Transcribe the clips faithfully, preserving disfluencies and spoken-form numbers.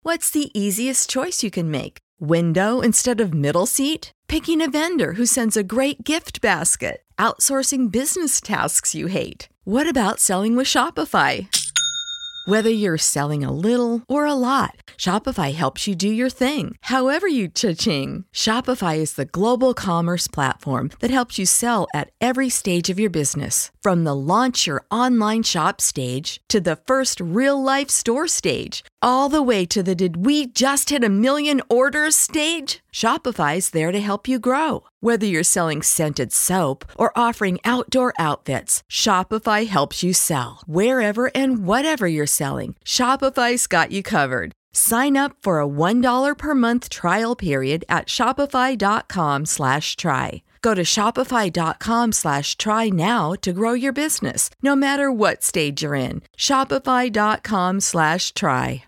What's the easiest choice you can make? Window instead of middle seat? Picking a vendor who sends a great gift basket? Outsourcing business tasks you hate? What about selling with Shopify? Whether you're selling a little or a lot, Shopify helps you do your thing, however you cha-ching. Shopify is the global commerce platform that helps you sell at every stage of your business. From the launch your online shop stage to the first real-life store stage, all the way to the did we just hit a million orders stage. Shopify's there to help you grow. Whether you're selling scented soap or offering outdoor outfits, Shopify helps you sell. Wherever and whatever you're selling, Shopify's got you covered. Sign up for a one dollar per month trial period at shopify.com slash try. Go to shopify.com slash try now to grow your business, no matter what stage you're in. Shopify.com slash try.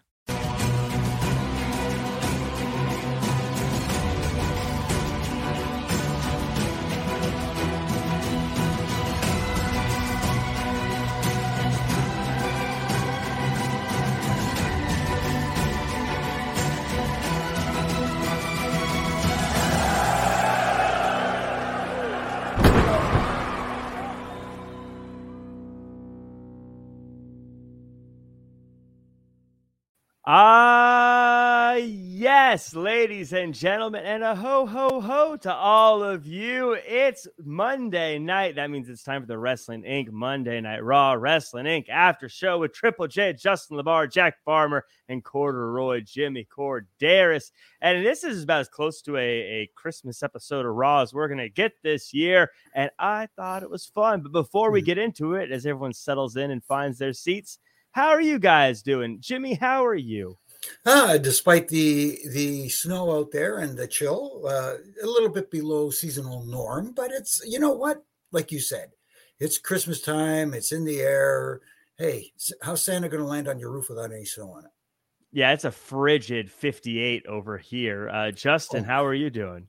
Ah, uh, yes, ladies and gentlemen, and a ho, ho, ho to all of you. It's Monday night. That means it's time for the Wrestling Incorporated. Monday Night Raw Wrestling Incorporated after show with Triple J, Justin LaBar, Jack Farmer, and Corduroy Jimmy Corderas. And this is about as close to a, a Christmas episode of Raw as we're going to get this year. And I thought it was fun. But before we get into it, as everyone settles in and finds their seats, how are you guys doing? Jimmy, how are you? Uh, despite the the snow out there and the chill, uh, a little bit below seasonal norm, but it's, you know what? Like you said, it's Christmas time. It's in the air. Hey, how's Santa going to land on your roof without any snow on it? Yeah, it's a frigid fifty-eight over here. Uh, Justin, oh. How are you doing?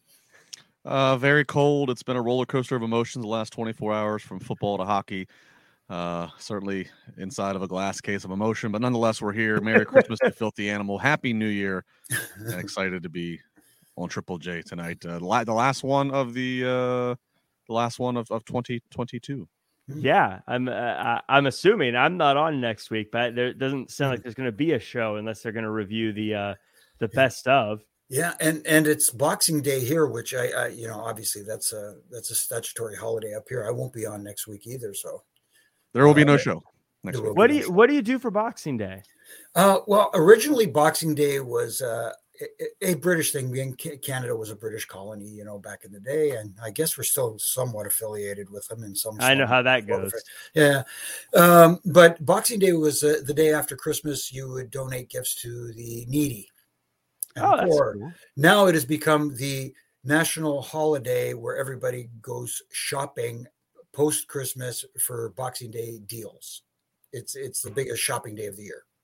Uh, very cold. It's been a roller coaster of emotions the last twenty-four hours, from football to hockey. Uh, certainly inside of a glass case of emotion, but nonetheless, we're here. Merry Christmas to Filthy Animal. Happy New Year. And excited to be on Triple J tonight. Uh, the last one of the, uh, the last one of, of twenty twenty-two. Yeah, I'm, uh, I'm assuming I'm not on next week, but there doesn't sound like there's going to be a show unless they're going to review the, uh, the best of. Yeah. And, and it's Boxing Day here, which I, I, you know, obviously that's a, that's a statutory holiday up here. I won't be on next week either. So there will be no show next week. What do you What do you do for Boxing Day? Uh, well, originally Boxing Day was uh, a, a British thing. Being Canada was a British colony, you know, back in the day, and I guess we're still somewhat affiliated with them in some. I know how that goes. Yeah, um, but Boxing Day was uh, the day after Christmas. You would donate gifts to the needy. And oh, that's cool. Now it has become the national holiday where everybody goes shopping post Christmas for Boxing Day deals. It's it's the biggest shopping day of the year.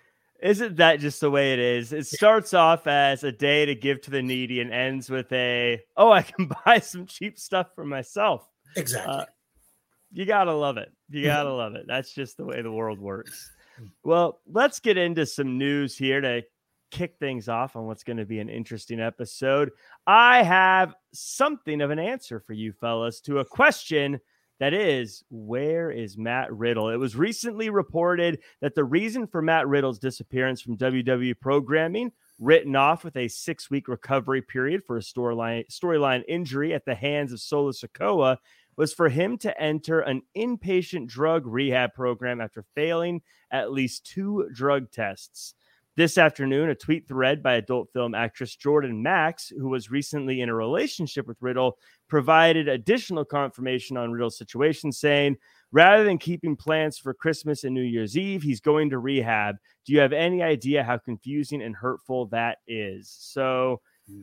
Isn't that just the way it is? It starts off as a day to give to the needy and ends with a, oh, I can buy some cheap stuff for myself. Exactly. Uh, you gotta love it. You gotta love it. That's just the way the world works. Well, let's get into some news here to kick things off on what's going to be an interesting episode. I have something of an answer for you fellas to a question that is, where is Matt Riddle? It was recently reported that the reason for Matt Riddle's disappearance from W W E programming, written off with a six-week recovery period for a storyline storyline injury at the hands of Solo Sikoa, was for him to enter an inpatient drug rehab program after failing at least two drug tests. This afternoon, a tweet thread by adult film actress Jordan Max, who was recently in a relationship with Riddle, provided additional confirmation on Riddle's situation, saying, rather than keeping plans for Christmas and New Year's Eve, he's going to rehab. Do you have any idea how confusing and hurtful that is? So,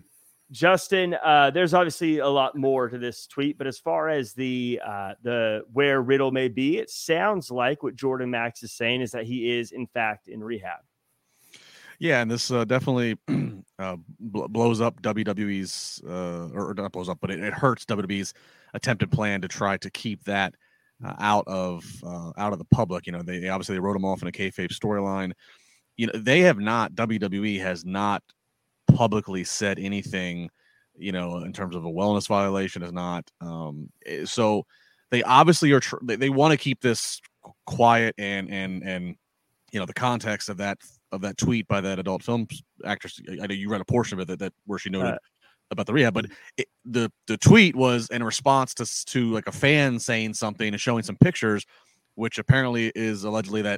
Justin, uh, there's obviously a lot more to this tweet, but as far as the uh, the where Riddle may be, it sounds like what Jordan Max is saying is that he is, in fact, in rehab. Yeah, and this uh, definitely uh, bl- blows up W W E's, uh, or not blows up, but it, it hurts W W E's attempted plan to try to keep that uh, out of uh, out of the public. You know, they, they obviously they wrote him off in a kayfabe storyline, you know, they have not, W W E has not publicly said anything, you know, in terms of a wellness violation is not. Um, so they obviously are, tr- they, they want to keep this quiet and, and, and, you know, the context of that, of that tweet by that adult film actress. I know you read a portion of it that, that where she noted uh, about the rehab, but it, the, the tweet was in response to, to like a fan saying something and showing some pictures, which apparently is allegedly that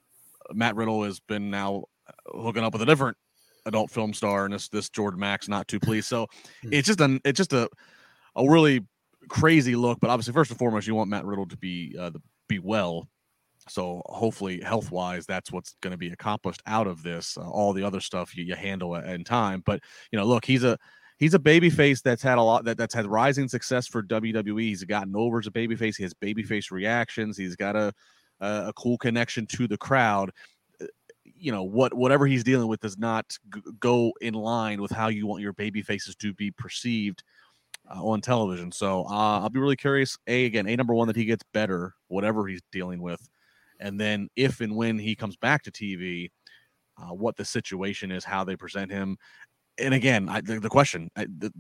Matt Riddle has been now hooking up with a different adult film star, and this this Jordan Max not too pleased. So it's just a it's just a a really crazy look. But obviously, first and foremost, you want Matt Riddle to be uh, the, be well. So hopefully, health wise, that's what's going to be accomplished out of this. Uh, all the other stuff you, you handle in time. But you know, look, he's a he's a babyface that's had a lot that, that's had rising success for W W E. He's gotten over as a babyface. He has babyface reactions. He's got a a, a cool connection to the crowd. You know, what whatever he's dealing with does not g- go in line with how you want your baby faces to be perceived uh, on television. So uh, I'll be really curious. A again, a number one that he gets better, whatever he's dealing with, and then if and when he comes back to T V, uh, what the situation is, how they present him, and again, I, the, the question: I, the,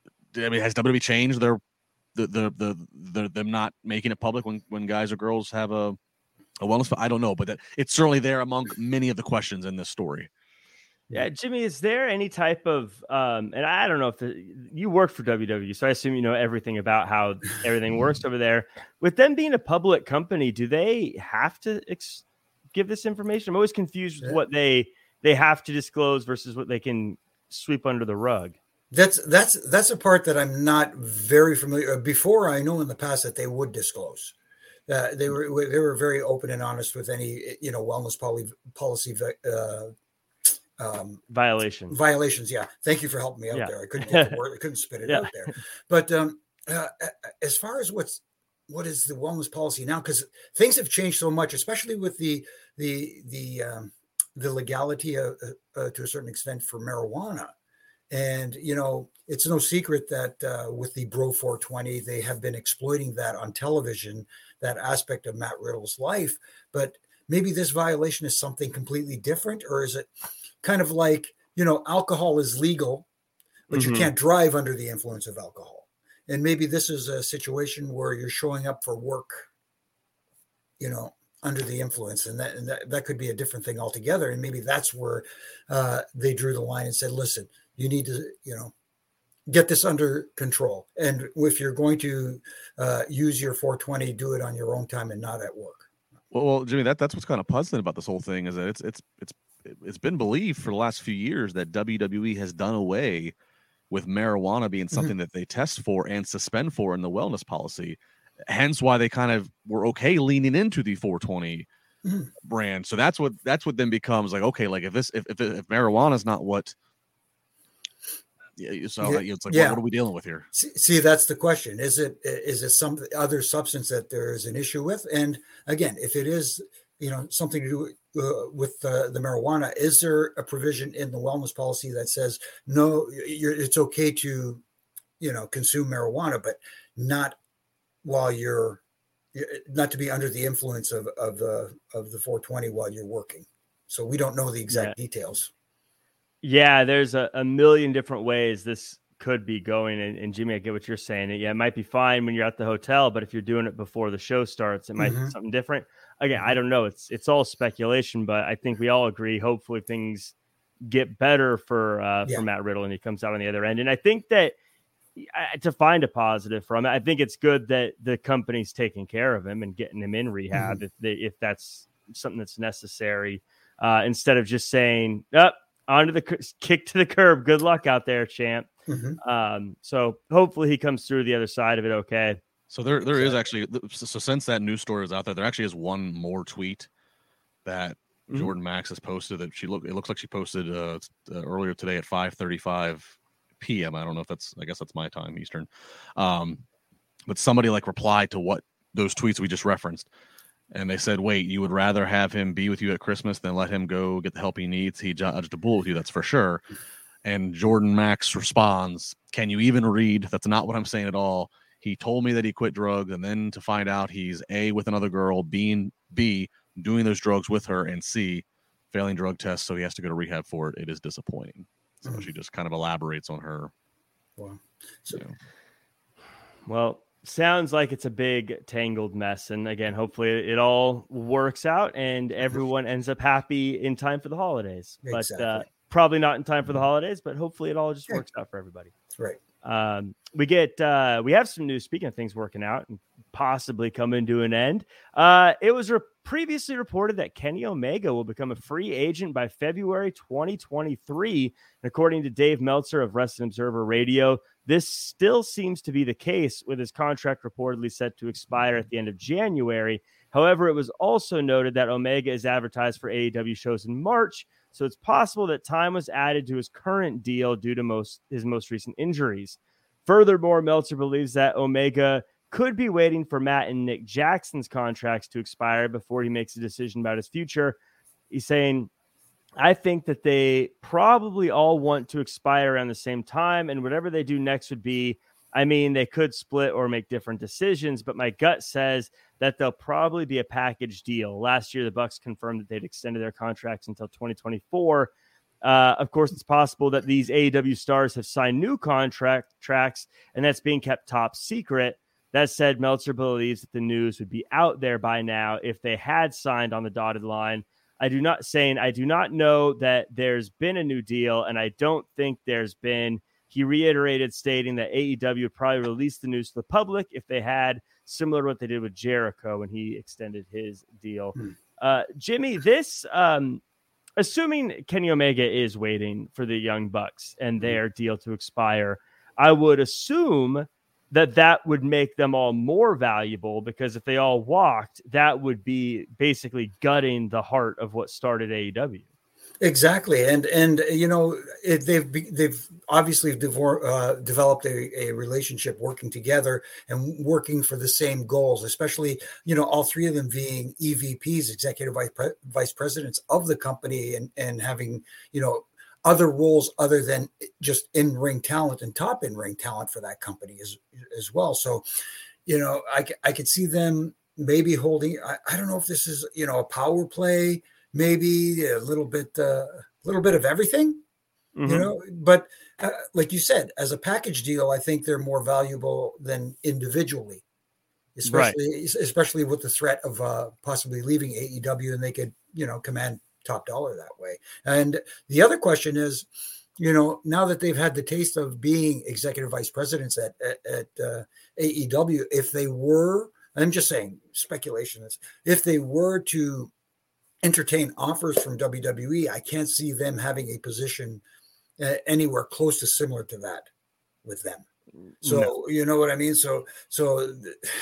I mean, has W W E changed their the the the, the them not making it public when when guys or girls have a A wellness, I don't know, but that it's certainly there among many of the questions in this story. Yeah, Jimmy, is there any type of, um, and I don't know if the, you worked for W W E, so I assume you know everything about how everything works over there. With them being a public company, do they have to ex- give this information? I'm always confused with what they they have to disclose versus what they can sweep under the rug. That's that's that's a part that I'm not very familiar. Before, I know in the past that they would disclose. Uh, they were they were very open and honest with any you know wellness poly, policy uh, um, violations. Violations, yeah. Thank you for helping me out yeah. there. I couldn't get the word, I couldn't spit it yeah. out there. But um, uh, as far as what's what is the wellness policy now, because things have changed so much, especially with the the the um, the legality uh, uh, to a certain extent for marijuana. And, you know, it's no secret that uh, with the Bro four twenty, they have been exploiting that on television, that aspect of Matt Riddle's life. But maybe this violation is something completely different, or is it kind of like, you know, alcohol is legal, but mm-hmm. you can't drive under the influence of alcohol. And maybe this is a situation where you're showing up for work, you know, under the influence, and that and that, that could be a different thing altogether. And maybe that's where uh, they drew the line and said, listen, you need to, you know, get this under control. And if you're going to uh, use your four twenty, do it on your own time and not at work. Well, well, Jimmy, that, that's what's kind of puzzling about this whole thing is that it's it's it's it's been believed for the last few years that W W E has done away with marijuana being something mm-hmm. that they test for and suspend for in the wellness policy. Hence why they kind of were okay leaning into the four twenty mm-hmm. brand. So that's what that's what then becomes like, okay, like if this if if, if marijuana is not what Yeah, so yeah, it's like, yeah. what, what are we dealing with here? See, see, that's the question. Is it is it some other substance that there is an issue with? And again, if it is, you know, something to do uh, with uh, the marijuana, is there a provision in the wellness policy that says no, you're, it's okay to, you know, consume marijuana, but not while you're not to be under the influence of of the of the four twenty while you're working? So we don't know the exact yeah. details. Yeah, there's a, a million different ways this could be going. And, and Jimmy, I get what you're saying. Yeah, it might be fine when you're at the hotel, but if you're doing it before the show starts, it might mm-hmm. be something different. Again, I don't know. It's it's all speculation, but I think we all agree, hopefully things get better for uh, yeah. for Matt Riddle and he comes out on the other end. And I think that uh, to find a positive from it, I think it's good that the company's taking care of him and getting him in rehab mm-hmm. if they, if that's something that's necessary, uh, instead of just saying, oh, onto the kick to the curb. Good luck out there, champ. Mm-hmm. Um, so hopefully he comes through the other side of it. Okay. So there, there so, is actually, so since that news story is out there, there actually is one more tweet that mm-hmm. Jordan Max has posted that she look, it looks like she posted uh, uh, earlier today at five thirty-five p.m. I don't know if that's, I guess that's my time Eastern. Um, but somebody like replied to what those tweets we just referenced. And they said, wait, you would rather have him be with you at Christmas than let him go get the help he needs? He dodged a bullet with you, that's for sure. And Jordan Max responds, can you even read? That's not what I'm saying at all. He told me that he quit drugs, and then to find out he's A, with another girl, B, B, doing those drugs with her, and C, failing drug tests, so he has to go to rehab for it. It is disappointing. So Mm. she just kind of elaborates on her. Wow. So, You know. Well, sounds like it's a big tangled mess. And again, hopefully it all works out and everyone ends up happy in time for the holidays. Exactly. But uh, probably not in time for the holidays, but hopefully it all just Yeah. works out for everybody. right. Um, we get uh, we have some news. Speaking of things working out and possibly coming to an end, uh, it was re- previously reported that Kenny Omega will become a free agent by February twenty twenty-three. And according to Dave Meltzer of Wrestling Observer Radio, this still seems to be the case, with his contract reportedly set to expire at the end of January. However, it was also noted that Omega is advertised for A E W shows in March, so it's possible that time was added to his current deal due to most his most recent injuries. Furthermore, Meltzer believes that Omega could be waiting for Matt and Nick Jackson's contracts to expire before he makes a decision about his future. He's saying, I think that they probably all want to expire around the same time, and whatever they do next would be, I mean, they could split or make different decisions, but my gut says that they'll probably be a package deal. Last year, the Bucks confirmed that they'd extended their contracts until twenty twenty-four. Uh, of course, it's possible that these A E W stars have signed new contract tracks, and that's being kept top secret. That said, Meltzer believes that the news would be out there by now if they had signed on the dotted line. I do not saying I do not know that there's been a new deal, and I don't think there's been. He reiterated, stating that A E W would probably release the news to the public if they had, similar to what they did with Jericho when he extended his deal. Hmm. Uh, Jimmy, this, um, assuming Kenny Omega is waiting for the Young Bucks and their deal to expire, I would assume that that would make them all more valuable, because if they all walked, that would be basically gutting the heart of what started A E W. Exactly, and and you know it, they've be, they've obviously devor, uh, developed a, a relationship, working together and working for the same goals. Especially, you know, all three of them being E V Ps, executive vice, pre- vice presidents of the company, and and having, you know, other roles other than just in ring talent and top in ring talent for that company as as well. So, you know, I I could see them maybe holding. I, I don't know if this is, you know, a power play. Maybe a little bit, a uh, little bit of everything, mm-hmm. you know. But uh, like you said, as a package deal, I think they're more valuable than individually, especially right. especially with the threat of uh, possibly leaving A E W, and they could, you know, command top dollar that way. And the other question is, you know, now that they've had the taste of being executive vice presidents at at, at uh, A E W, if they were, I'm just saying, speculation is, if they were to entertain offers from W W E, I can't see them having a position uh, anywhere close to similar to that with them. So, no. You know what I mean? So, so,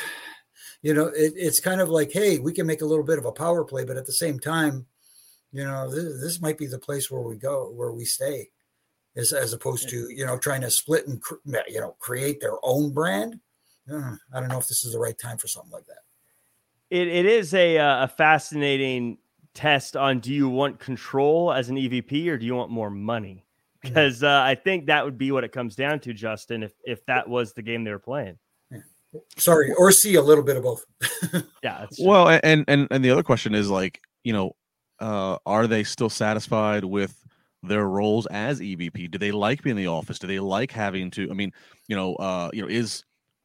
you know, it, it's kind of like, hey, we can make a little bit of a power play, but at the same time, you know, this, this might be the place where we go, where we stay, as, as opposed to, you know, trying to split and, you know, create their own brand. Uh, I don't know if this is the right time for something like that. It It is a, uh, a fascinating test on, do you want control as an E V P or do you want more money? Because uh, I think that would be what it comes down to, Justin, if if that was the game they were playing. Yeah. Sorry, or see a little bit of both. Yeah. That's well, and and and the other question is, like, you know, uh, are they still satisfied with their roles as E V P? Do they like being in the office? Do they like having to? I mean, you know, uh, you know, is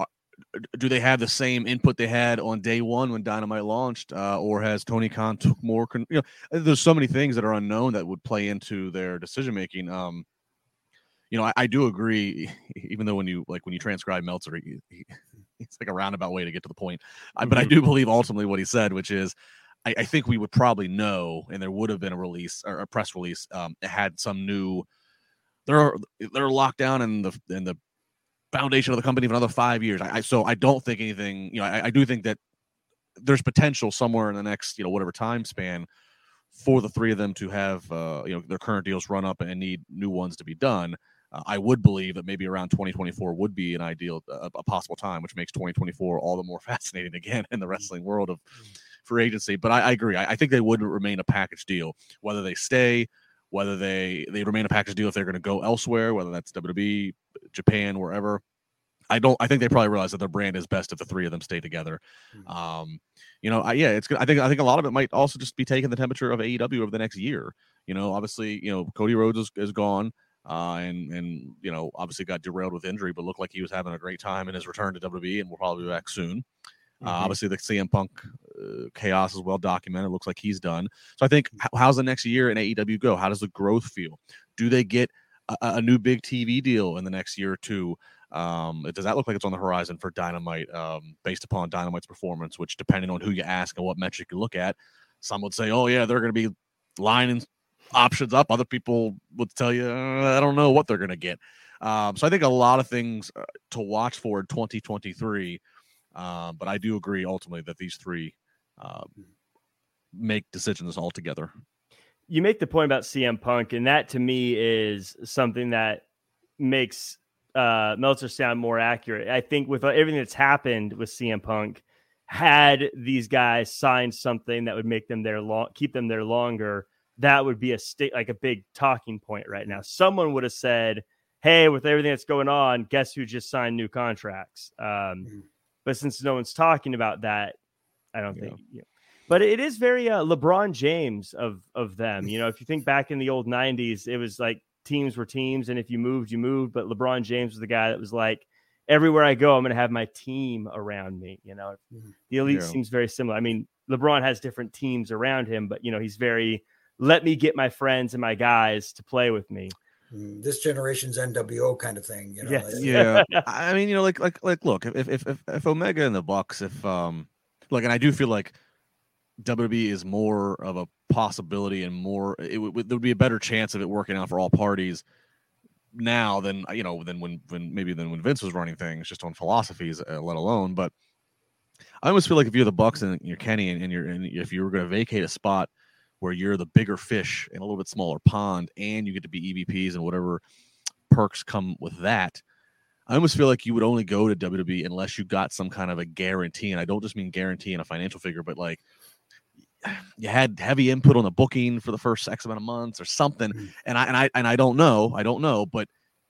do they have the same input they had on day one when Dynamite launched, uh, or has Tony Khan took more? Con- you know, there's so many things that are unknown that would play into their decision making. Um, you know, I, I do agree. Even though when you like when you transcribe Meltzer, he, he, it's like a roundabout way to get to the point. Mm-hmm. I, but I do believe ultimately what he said, which is, I, I think we would probably know, and there would have been a release or a press release. Um, it had some new. They're they're locked down in the in the. foundation of the company for another five years. I, I so I don't think anything, you know, I, I do think that there's potential somewhere in the next, you know, whatever time span for the three of them to have, uh, you know, their current deals run up and need new ones to be done. Uh, I would believe that maybe around twenty twenty-four would be an ideal, a, a possible time, which makes twenty twenty-four all the more fascinating again in the wrestling world of free agency. But I, I agree. I, I think they would remain a package deal, whether they stay, whether they, they remain a package deal if they're going to go elsewhere, whether that's W W E, Japan, wherever. I don't. I think they probably realize that their brand is best if the three of them stay together. Mm-hmm. Um, you know, I, yeah, it's good. I think I think a lot of it might also just be taking the temperature of A E W over the next year. You know, obviously, you know, Cody Rhodes is, is gone, uh, and and you know, obviously got derailed with injury, but looked like he was having a great time in his return to W W E, and will probably be back soon. Uh, Mm-hmm. obviously, the C M Punk uh, chaos is well documented. It looks like he's done. So I think, how, how's the next year in A E W go? How does the growth feel? Do they get a, a new big T V deal in the next year or two? Um, does that look like it's on the horizon for Dynamite, um, based upon Dynamite's performance, which, depending on who you ask and what metric you look at, some would say, oh, yeah, they're going to be lining options up. Other people would tell you, uh, I don't know what they're going to get. Um, so I think a lot of things to watch for in twenty twenty-three. Um, but I do agree ultimately that these three uh, make decisions all together. You make the point about C M Punk, and that to me is something that makes uh, Meltzer sound more accurate. I think with everything that's happened with C M Punk, had these guys signed something that would make them there long, keep them there longer, that would be a st- like a big talking point right now. Someone would have said, "Hey, with everything that's going on, guess who just signed new contracts?" Um, mm-hmm. But since no one's talking about that, I don't yeah. think. You know. But it is very uh, LeBron James of of them. You know, if you think back in the old nineties, it was like teams were teams, and if you moved, you moved. But LeBron James was the guy that was like, everywhere I go, I'm going to have my team around me. You know, mm-hmm. the Elite yeah. seems very similar. I mean, LeBron has different teams around him, but, you know, he's very, let me get my friends and my guys to play with me. This generation's N W O kind of thing. You know? Yes. Yeah. I mean, you know, like, like, like, look, if, if, if, if Omega and the Bucks, if, um, like, and I do feel like W W E is more of a possibility and more, it would, there would be a better chance of it working out for all parties now than, you know, than when, when maybe than when Vince was running things just on philosophies, uh, let alone. But I almost feel like if you're the Bucks and you're Kenny and, and you're, and if you were going to vacate a spot where you're the bigger fish in a little bit smaller pond and you get to be E V Ps and whatever perks come with that, I almost feel like you would only go to W W E unless you got some kind of a guarantee. And I don't just mean guarantee in a financial figure, but like you had heavy input on the booking for the first X amount of months or something. And I, and I, and I don't know, I don't know, but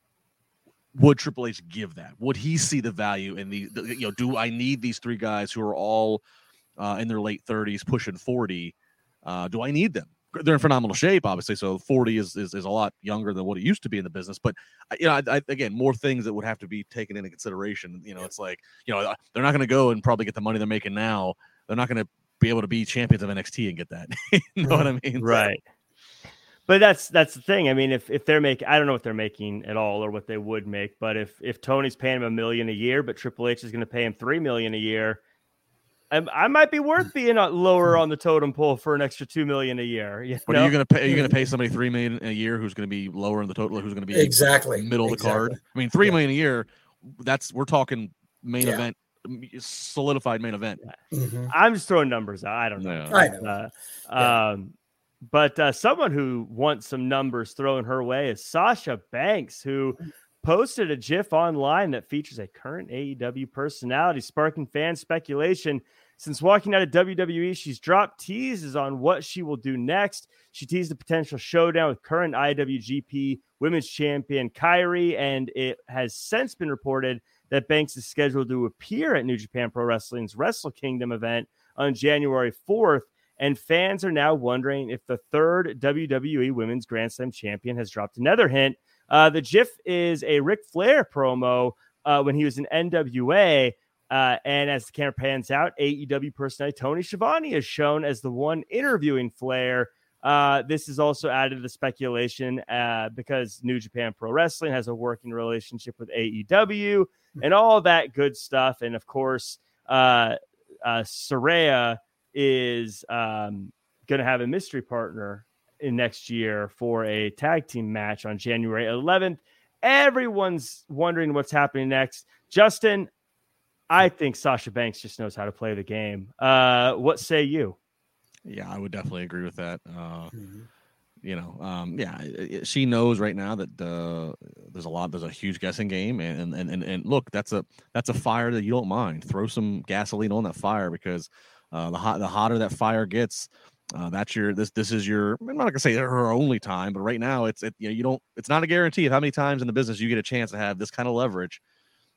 would Triple H give that? Would he see the value in the, the you know, do I need these three guys who are all uh, in their late thirties, pushing forty? Uh, do I need them? They're in phenomenal shape, obviously. So forty is, is, is a lot younger than what it used to be in the business. But, you know, I, I, again, more things that would have to be taken into consideration. You know, it's like, you know, they're not going to go and probably get the money they're making now. They're not going to be able to be champions of N X T and get that. You know what I mean? Right. But that's that's the thing. I mean, if if they're making, I don't know what they're making at all or what they would make. But if if Tony's paying him a million a year, but Triple H is going to pay him three million a year, I, I might be worth being lower on the totem pole for an extra two million a year. You but know? are you going to pay? Are you going to pay somebody three million a year who's going to be lower in the total? Who's going to be exactly middle of exactly. the card? I mean, three yeah. million a year. That's we're talking main yeah. event. Solidified main event. Mm-hmm. I'm just throwing numbers out. I don't know. Yeah. I know. Uh, yeah. Um, but uh, someone who wants some numbers thrown her way is Sasha Banks, who posted a GIF online that features a current A E W personality, sparking fan speculation. Since walking out of W W E, she's dropped teases on what she will do next. She teased a potential showdown with current I W G P Women's Champion Kairi, and it has since been reported that Banks is scheduled to appear at New Japan Pro Wrestling's Wrestle Kingdom event on January fourth. And fans are now wondering if the third W W E Women's Grand Slam champion has dropped another hint. Uh, the GIF is a Ric Flair promo uh, when he was in N W A. Uh, and as the camera pans out, A E W personality Tony Schiavone is shown as the one interviewing Flair. Uh, this is also added to the speculation uh, because New Japan Pro Wrestling has a working relationship with A E W and all that good stuff. And of course, uh, uh, Saraya is um, going to have a mystery partner in next year for a tag team match on January eleventh. Everyone's wondering what's happening next. Justin, I think Sasha Banks just knows how to play the game. Uh, what say you? Yeah, I would definitely agree with that. Uh, mm-hmm. You know, um, yeah, it, she knows right now that uh, there's a lot, there's a huge guessing game, and and and and look, that's a that's a fire that you don't mind. Throw some gasoline on that fire because uh, the hot the hotter that fire gets, uh, that's your this this is your. I'm not gonna say her only time, but right now it's it you know you don't it's not a guarantee of how many times in the business you get a chance to have this kind of leverage.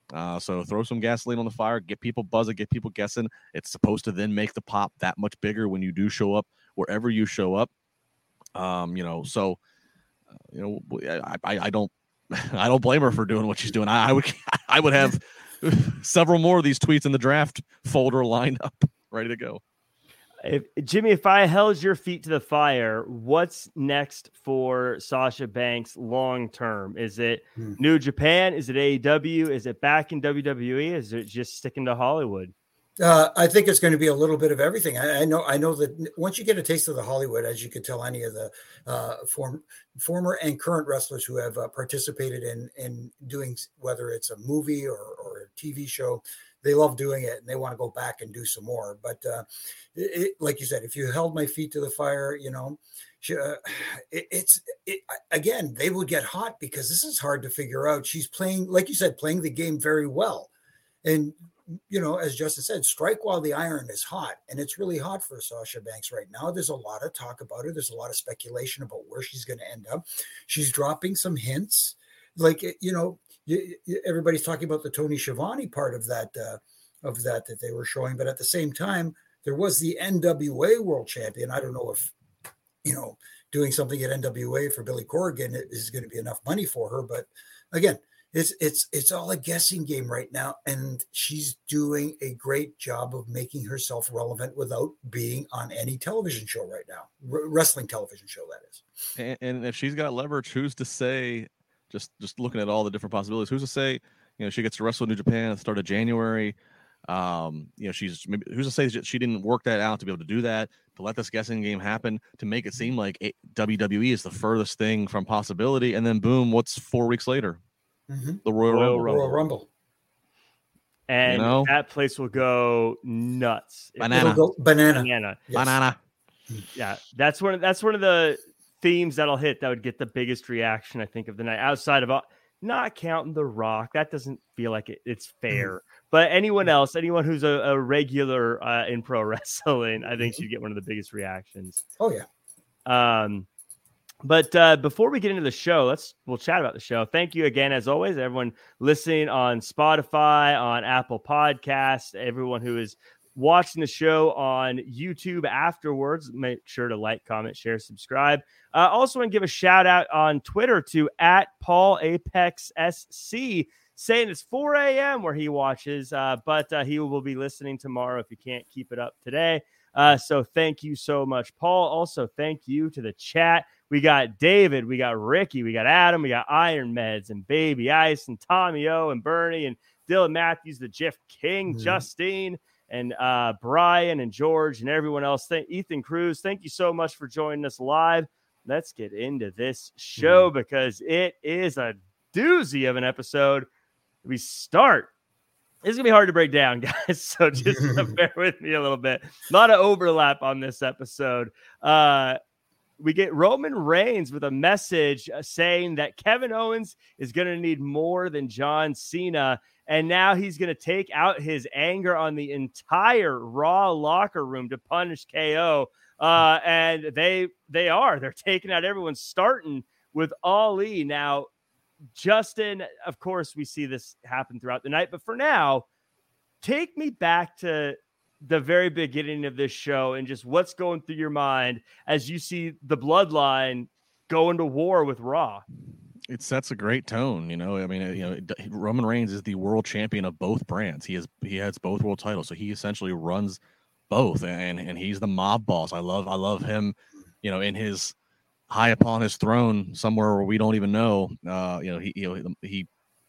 Uh, so throw some gasoline on the fire, get people buzzing, get people guessing. It's supposed to then make the pop that much bigger when you do show up wherever you show up. Um, you know, so uh, you know, I, I, I don't, I don't blame her for doing what she's doing. I, I would, I would have several more of these tweets in the draft folder lined up, ready to go. If, Jimmy, if I held your feet to the fire, what's next for Sasha Banks long term? Is it hmm. New Japan? Is it A E W? Is it back in W W E? Is it just sticking to Hollywood? Uh, I think it's going to be a little bit of everything. I, I know. I know that once you get a taste of the Hollywood, as you could tell, any of the uh, form, former and current wrestlers who have uh, participated in in doing, whether it's a movie or, or a T V show, they love doing it and they want to go back and do some more. But uh, it, like you said, if you held my feet to the fire, you know, uh, it, it's it, again, they would get hot because this is hard to figure out. She's playing, like you said, playing the game very well, and. You know, as Justin said, strike while the iron is hot. And it's really hot for Sasha Banks right now. There's a lot of talk about her. There's a lot of speculation about where she's going to end up. She's dropping some hints. Like, you know, you, you, everybody's talking about the Tony Schiavone part of that, uh, of that, that they were showing. But at the same time, there was the N W A world champion. I don't know if, you know, doing something at N W A for Billy Corrigan is going to be enough money for her. But again, It's it's it's all a guessing game right now, and she's doing a great job of making herself relevant without being on any television show right now, R- wrestling television show, that is. And, and if she's got leverage, who's to say? Just just looking at all the different possibilities, who's to say? You know, she gets to wrestle in New Japan at the start of January. Um, you know, she's maybe who's to say that she didn't work that out to be able to do that, to let this guessing game happen, to make it seem like it, W W E is the furthest thing from possibility, and then boom, what's four weeks later? Mm-hmm. The Royal, Royal Rumble. Rumble. Royal Rumble. And you know? that place will go nuts. Banana. It'll go banana. Banana. Yes. Banana. Yeah. That's one of, that's one of the themes that'll hit that would get the biggest reaction, I think, of the night, outside of not counting The Rock. That doesn't feel like it, it's fair. Mm-hmm. But anyone else, anyone who's a, a regular uh, in pro wrestling, I think should get one of the biggest reactions. Oh, yeah. Um, But uh, before we get into the show, let's we'll chat about the show. Thank you again, as always, everyone listening on Spotify, on Apple Podcasts, everyone who is watching the show on YouTube afterwards. Make sure to like, comment, share, subscribe. Uh, also, want to give a shout out on Twitter to at Paul Apex S C, saying it's four a.m. where he watches, uh, but uh, he will be listening tomorrow if you can't keep it up today. Uh, so thank you so much, Paul. Also, thank you to the chat. We got David, we got Ricky, we got Adam, we got Iron Meds and Baby Ice and Tommy O and Bernie and Dylan Matthews, the Jeff King, mm-hmm. Justine and uh, Brian and George and everyone else. Thank Ethan Cruz. Thank you so much for joining us live. Let's get into this show mm-hmm. because it is a doozy of an episode. We start. It's going to be hard to break down, guys, so just bear with me a little bit. A lot of overlap on this episode. Uh, we get Roman Reigns with a message uh, saying that Kevin Owens is going to need more than John Cena, and now he's going to take out his anger on the entire Raw locker room to punish K O. Uh, and they they are. They're taking out everyone, starting with Ali. Now, Justin, of course, we see this happen throughout the night, but for now, take me back to the very beginning of this show and just what's going through your mind as you see the Bloodline go into war with Raw. It sets a great tone, you know. I mean, you know, Roman Reigns is the world champion of both brands. He is he has both world titles, so he essentially runs both, and and he's the mob boss. I love I love him, you know, in his high upon his throne somewhere where we don't even know. Uh, you know, he you know, he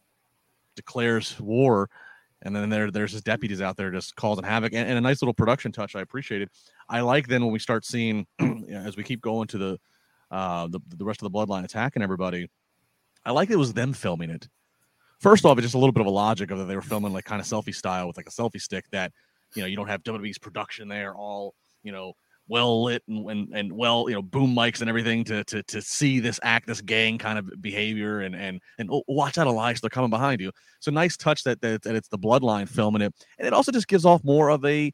declares war. And then there, there's his deputies out there just causing havoc, and, and a nice little production touch. I appreciate it. I like then when we start seeing, as we keep going to the, uh, the the rest of the Bloodline attacking everybody. I like it was them filming it. First off, it's just a little bit of a logic of that they were filming like kind of selfie style with like a selfie stick that, you know, you don't have W W E's production there, all you know, well lit and, and and well, you know, boom mics and everything to to to see this act, this gang kind of behavior, and and and oh, watch out, Elias, they're coming behind you. So nice touch that, that that it's the Bloodline filming it, and it also just gives off more of a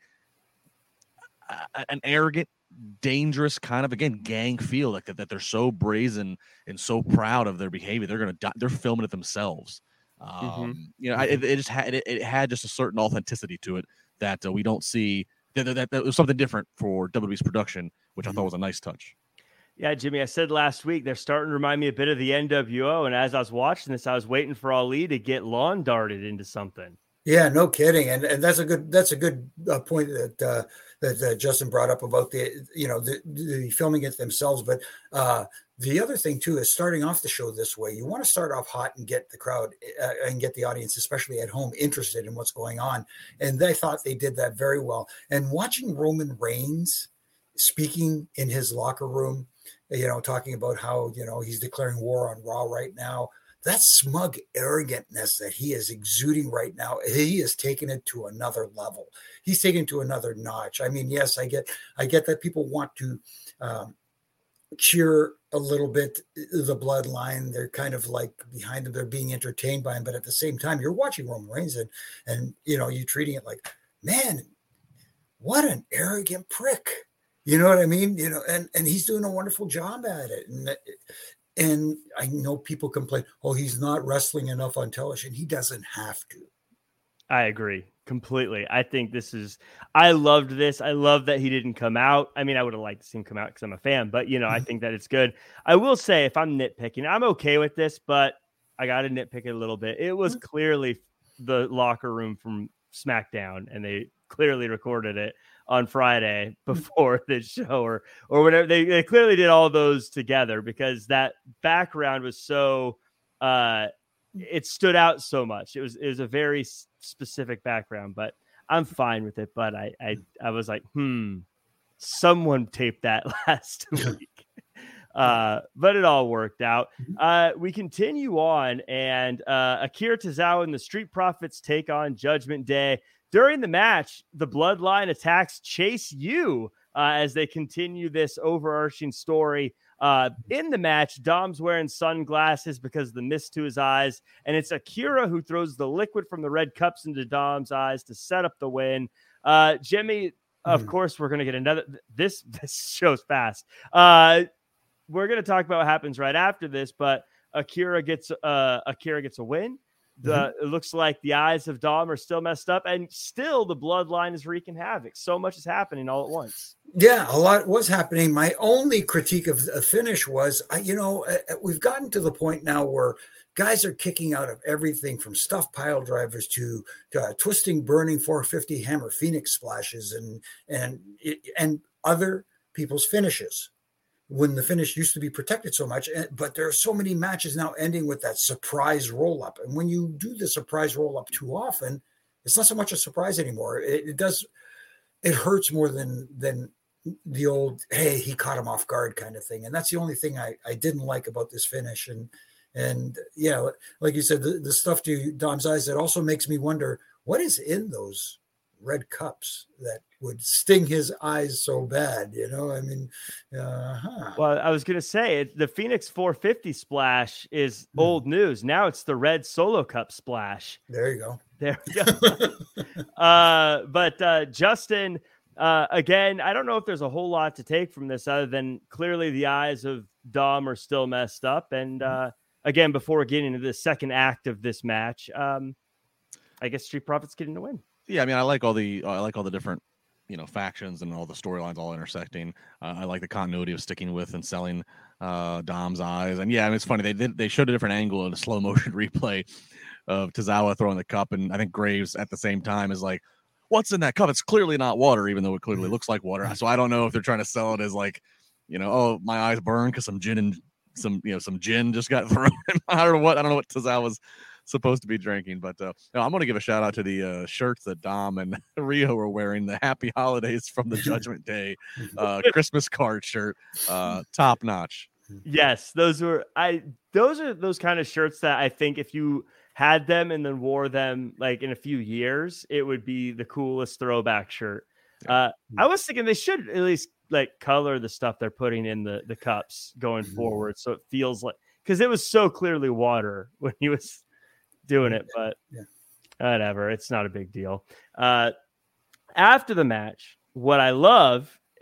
uh, an arrogant, dangerous kind of again gang feel, like that that they're so brazen and so proud of their behavior. They're gonna die, they're filming it themselves. Um, Mm-hmm. You know, I, it, it just had it, it had just a certain authenticity to it that uh, we don't see. That, that, that was something different for W W E's production, which I thought was a nice touch. Yeah, Jimmy, I said last week they're starting to remind me a bit of the N W O, and as I was watching this, I was waiting for Ali to get lawn darted into something. Yeah, no kidding, and and that's a good that's a good uh, point that uh, that uh, Justin brought up about the you know the, the filming it themselves. But uh, the other thing too is starting off the show this way. You want to start off hot and get the crowd uh, and get the audience, especially at home, interested in what's going on. And they thought they did that very well. And watching Roman Reigns speaking in his locker room, you know, talking about how you know he's declaring war on Raw right now. That smug arrogantness that he is exuding right now, he is taking it to another level. He's taking it to another notch. I mean, yes, I get, I get that people want to um, cheer a little bit the bloodline. They're kind of like behind him. They're being entertained by him, but at the same time, you're watching Roman Reigns and, and you know, you're treating it like, man, what an arrogant prick. You know what I mean? You know, and and he's doing a wonderful job at it. And And I know people complain, oh, he's not wrestling enough on television. He doesn't have to. I agree completely. I think this is, I loved this. I love that he didn't come out. I mean, I would have liked to see him come out because I'm a fan, but you know, I think that it's good. I will say if I'm nitpicking, I'm okay with this, but I got to nitpick it a little bit. It was clearly the locker room from SmackDown, and they clearly recorded it on Friday before the show or or whatever. They, they clearly did all those together because that background was so uh it stood out so much. It was it was a very s- specific background, but I'm fine with it. But I I, I was like, hmm, someone taped that last week. Uh, but it all worked out. Uh, we continue on, and uh, Akira Tozawa and the Street Profits take on Judgment Day. During the match, the Bloodline attacks Chase U uh, as they continue this overarching story. Uh, in the match, Dom's wearing sunglasses because of the mist to his eyes, and it's Akira who throws the liquid from the red cups into Dom's eyes to set up the win. Uh, Jimmy, of mm. course, we're going to get another. This this show's fast. Uh, we're going to talk about what happens right after this, but Akira gets uh, Akira gets a win. The, mm-hmm. It looks like the eyes of Dom are still messed up, and still the bloodline is wreaking havoc. So much is happening all at once. Yeah, a lot was happening. My only critique of the finish was, you know, we've gotten to the point now where guys are kicking out of everything from stuffed pile drivers to, to uh, twisting, burning four fifty hammer Phoenix splashes and and and other people's finishes. When the finish used to be protected so much, but there are so many matches now ending with that surprise roll up. And when you do the surprise roll up too often, it's not so much a surprise anymore. It, it does, it hurts more than, than the old, hey, he caught him off guard kind of thing. And that's the only thing I, I didn't like about this finish. And, and yeah, like you said, the, the stuff to Dom's eyes, that also makes me wonder what is in those red cups that would sting his eyes so bad, you know. I mean, uh-huh. Well, I was gonna say it, the Phoenix four fifty splash is mm. old news. Now it's the red Solo Cup splash. There you go. There we go. uh, but uh, Justin, uh, again, I don't know if there's a whole lot to take from this other than clearly the eyes of Dom are still messed up. And uh, again, before getting into the second act of this match, um, I guess Street Profits getting the win. Yeah, I mean, I like all the I like all the different, you know, factions and all the storylines all intersecting. Uh, I like the continuity of sticking with and selling uh, Dom's eyes. And yeah, I mean, it's funny they did they showed a different angle in a slow motion replay of Tozawa throwing the cup, and I think Graves at the same time is like, "What's in that cup? It's clearly not water, even though it clearly looks like water." So I don't know if they're trying to sell it as like, you know, oh, my eyes burn because some gin and some you know some gin just got thrown. I don't know what I don't know what Tozawa's supposed to be drinking, but uh, no, I'm going to give a shout out to the uh, shirts that Dom and Rio are wearing, the Happy Holidays from the Judgment Day uh, Christmas card shirt, uh, top notch. Yes, those were I. Those are those kind of shirts that I think if you had them and then wore them like in a few years, it would be the coolest throwback shirt. Uh, I was thinking they should at least like color the stuff they're putting in the the cups going forward, so it feels like, because it was so clearly water when he was doing it, but yeah. whatever, it's not a big deal. Uh, after the match, what I love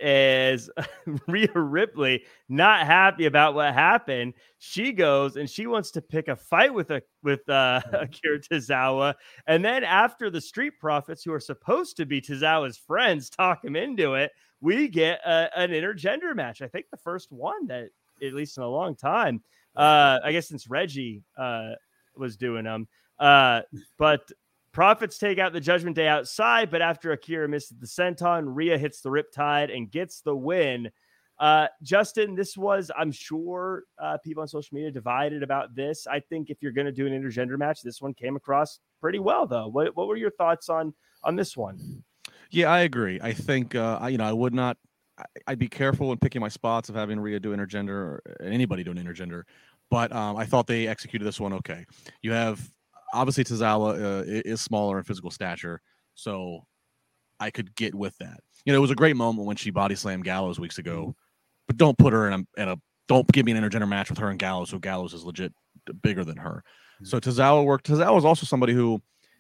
is Rhea Ripley not happy about what happened. She goes and she wants to pick a fight with a with uh, Akira Tozawa. And then after the Street Profits, who are supposed to be Tozawa's friends, talk him into it, we get a, an intergender match. I think the first one that, at least in a long time, uh, I guess since Reggie uh, was doing them. Uh, but Profits take out the Judgment Day outside, but after Akira misses the senton, Rhea hits the Riptide and gets the win. Uh, Justin, this was, I'm sure uh, people on social media divided about this. I think if you're going to do an intergender match, this one came across pretty well, though. What, what were your thoughts on, on this one? Yeah, I agree. I think, uh, I, you know, I would not, I, I'd be careful in picking my spots of having Rhea do intergender or anybody do an intergender, but um, I thought they executed this one okay. You have, obviously, Tozawa uh, is smaller in physical stature, so I could get with that. You know, it was a great moment when she body slammed Gallows weeks ago, but don't put her in a, in a don't give me an intergender match with her and Gallows, so Gallows is legit bigger than her. Mm-hmm. So Tozawa worked. Tozawa was also somebody who,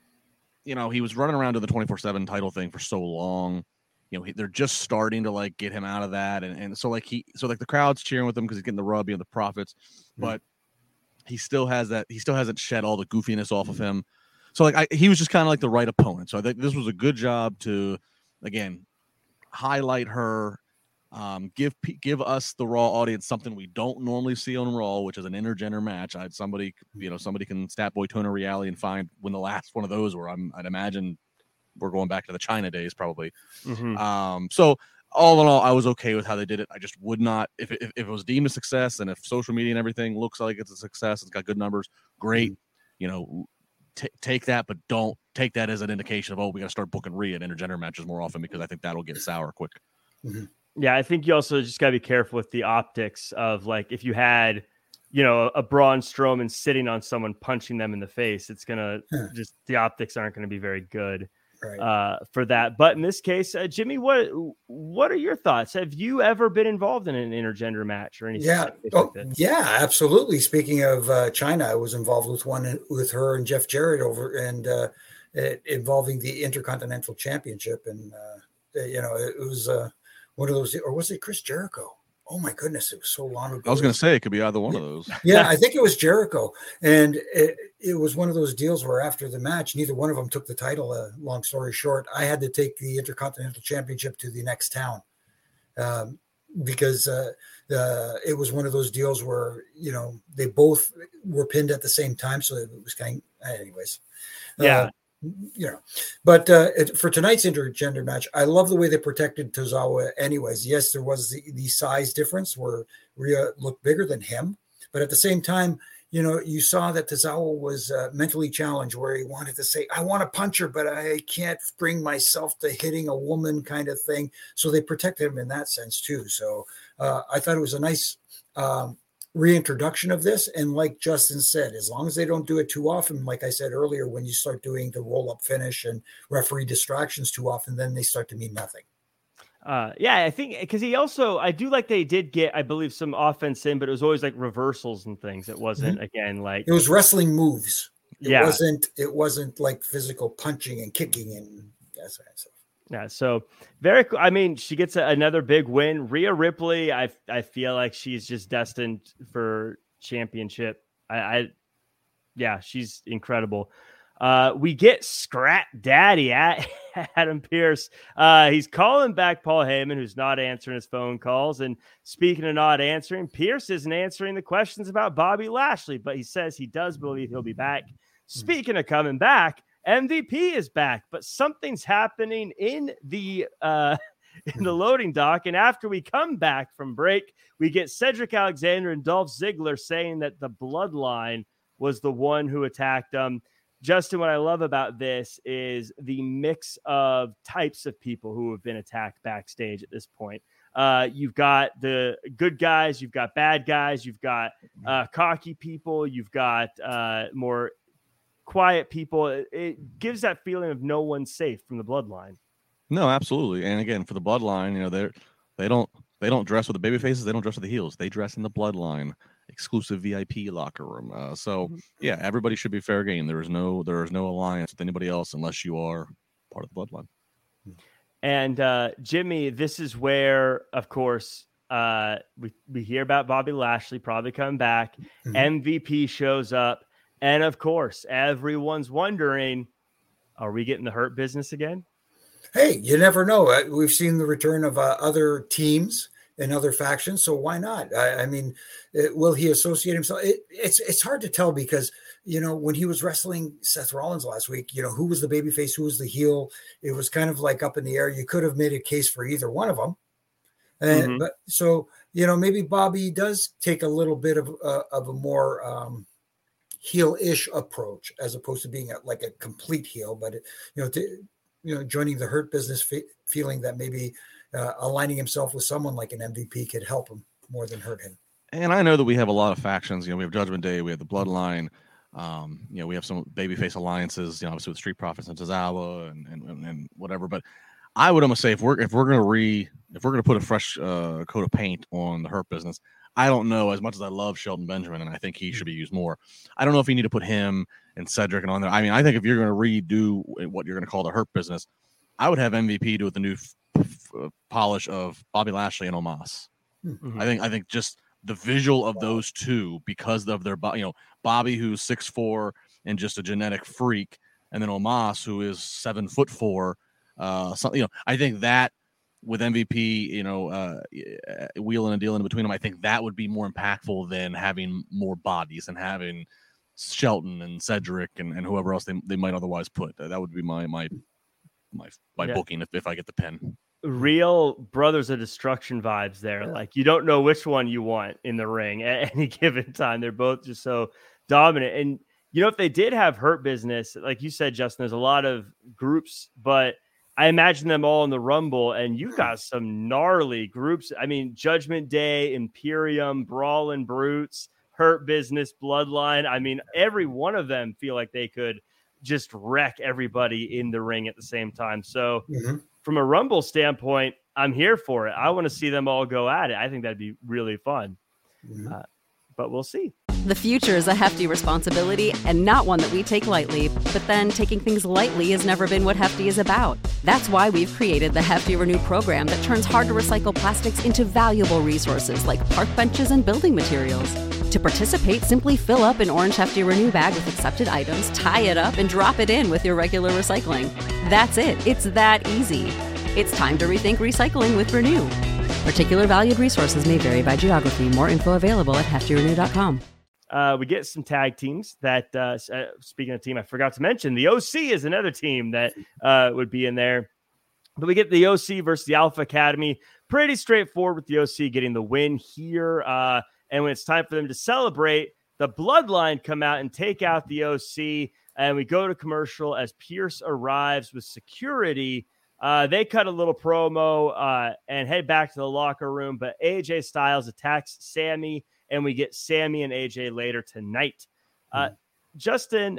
you know, he was running around to the twenty-four seven title thing for so long. You know, he, they're just starting to like get him out of that, and, and so like he, so like the crowd's cheering with him because he's getting the rub, you know, the profits, mm-hmm. but. He still has that. He still hasn't shed all the goofiness off of him. So like I, he was just kind of like the right opponent. So I think this was a good job to, again, highlight her, um, give give us the Raw audience something we don't normally see on Raw, which is an intergender match. I'd somebody you know somebody can stat boy Tony Reale and find when the last one of those were. I'm, I'd imagine we're going back to the China days probably. Mm-hmm. Um, so. All in all, I was okay with how they did it. I just would not, if it, if it was deemed a success and if social media and everything looks like it's a success, it's got good numbers, great. You know, t- take that, but don't take that as an indication of, oh, we got to start booking Rhea and intergender matches more often because I think that'll get sour quick. Mm-hmm. Yeah, I think you also just got to be careful with the optics of like if you had, you know, a Braun Strowman sitting on someone punching them in the face, it's going to huh. just, the optics aren't going to be very good. Right. Uh, for that. But in this case, uh, Jimmy, what what are your thoughts? Have you ever been involved in an intergender match or anything? Yeah, like oh, yeah, absolutely. Speaking of uh, China, I was involved with one with her and Jeff Jarrett over and uh, it, involving the Intercontinental Championship, and uh, you know, it was uh, one of those, or was it Chris Jericho? Oh my goodness, it was so long ago. I was going to say it could be either one of those. Yeah, I think it was Jericho, and it, it was one of those deals where after the match, neither one of them took the title. Uh, long story short, I had to take the Intercontinental Championship to the next town um, because uh, uh, it was one of those deals where you know they both were pinned at the same time, so it was kind of, anyways. Yeah. Uh, You know, but uh, it, for tonight's intergender match, I love the way they protected Tozawa. Anyways, yes, there was the, the size difference where Rhea looked bigger than him, but at the same time, you know, you saw that Tozawa was uh, mentally challenged, where he wanted to say, "I want to punch her, but I can't bring myself to hitting a woman," kind of thing. So they protected him in that sense too. So uh, I thought it was a nice. Um, reintroduction of this, and like Justin said, as long as they don't do it too often, like I said earlier, when you start doing the roll-up finish and referee distractions too often, then they start to mean nothing. Uh, yeah, I think because he also, I do like they did get, I believe, some offense in, but it was always like reversals and things. It wasn't mm-hmm. again like it was wrestling moves. It yeah. wasn't. It wasn't like physical punching and kicking and that's right. So. Yeah, so very cool. I mean, she gets a, another big win. Rhea Ripley, I I feel like she's just destined for championship. I, I yeah, she's incredible. Uh, we get Scrap Daddy at Adam Pearce. Uh, he's calling back Paul Heyman, who's not answering his phone calls. And speaking of not answering, Pearce isn't answering the questions about Bobby Lashley, but he says he does believe he'll be back. Speaking of coming back, M V P is back, but something's happening in the uh, in the loading dock. And after we come back from break, we get Cedric Alexander and Dolph Ziggler saying that the Bloodline was the one who attacked them. Justin, what I love about this is the mix of types of people who have been attacked backstage at this point. Uh, you've got the good guys, you've got bad guys, you've got uh, cocky people, you've got uh, more quiet people. It, it gives that feeling of no one's safe from the Bloodline. No, absolutely. And again, for the Bloodline, you know, they're they don't they don't dress with the baby faces, they don't dress with the heels. They dress in the Bloodline exclusive V I P locker room. Uh, so yeah, everybody should be fair game. There is no there is no alliance with anybody else unless you are part of the Bloodline. And uh, Jimmy, this is where, of course, uh, we, we hear about Bobby Lashley probably coming back. Mm-hmm. M V P shows up. And, of course, everyone's wondering, are we getting the Hurt Business again? Hey, you never know. We've seen the return of uh, other teams and other factions, so why not? I, I mean, it, will he associate himself? It, it's it's hard to tell because, you know, when he was wrestling Seth Rollins last week, you know, who was the babyface, who was the heel? It was kind of like up in the air. You could have made a case for either one of them. And mm-hmm. but so, you know, maybe Bobby does take a little bit of uh, of a more um, heel-ish approach as opposed to being a, like a complete heel, but, you know, to, you know, joining the Hurt Business, fe- feeling that maybe uh, aligning himself with someone like an M V P could help him more than hurt him. And I know that we have a lot of factions. You know, we have Judgment Day, we have the Bloodline. Um, you know, we have some babyface alliances. You know, obviously with Street Profits and Tozawa and, and and whatever. But I would almost say if we're if we're gonna re if we're gonna put a fresh uh, coat of paint on the Hurt Business, I don't know. As much as I love Shelton Benjamin and I think he should be used more, I don't know if you need to put him and Cedric and on there. I mean, I think if you're going to redo what you're going to call the Hurt Business, I would have M V P do with the new f- f- polish of Bobby Lashley and Omos. Mm-hmm. I think I think just the visual of those two because of their, you know, Bobby who's six foot four and just a genetic freak, and then Omos who is seven foot four. Uh, something, you know, I think that with M V P, you know, uh, wheeling and dealing between them, I think that would be more impactful than having more bodies and having Shelton and Cedric and, and whoever else they, they might otherwise put. That would be my my my my yeah. booking if, if I get the pen. Real Brothers of Destruction vibes there. Yeah. Like you don't know which one you want in the ring at any given time. They're both just so dominant. And you know, if they did have Hurt Business, like you said, Justin, there's a lot of groups, but I imagine them all in the Rumble, and you got some gnarly groups. I mean, Judgment Day, Imperium, Brawling Brutes, Hurt Business, Bloodline. I mean, every one of them feel like they could just wreck everybody in the ring at the same time. So mm-hmm. from a Rumble standpoint, I'm here for it. I want to see them all go at it. I think that'd be really fun. Mm-hmm. Uh, but we'll see. The future is a hefty responsibility and not one that we take lightly. But then taking things lightly has never been what Hefty is about. That's why we've created the Hefty Renew program that turns hard-to-recycle plastics into valuable resources like park benches and building materials. To participate, simply fill up an orange Hefty Renew bag with accepted items, tie it up, and drop it in with your regular recycling. That's it. It's that easy. It's time to rethink recycling with Renew. Particular valued resources may vary by geography. More info available at hefty renew dot com. Uh, we get some tag teams that, uh, uh, speaking of team, I forgot to mention, the O C is another team that uh, would be in there. But we get the O C versus the Alpha Academy. Pretty straightforward with the O C getting the win here. Uh, and when it's time for them to celebrate, the Bloodline come out and take out the O C. And we go to commercial as Pierce arrives with security. Uh, they cut a little promo uh, and head back to the locker room. But A J Styles attacks Sammy. And we get Sammy and A J later tonight. Uh, mm. Justin,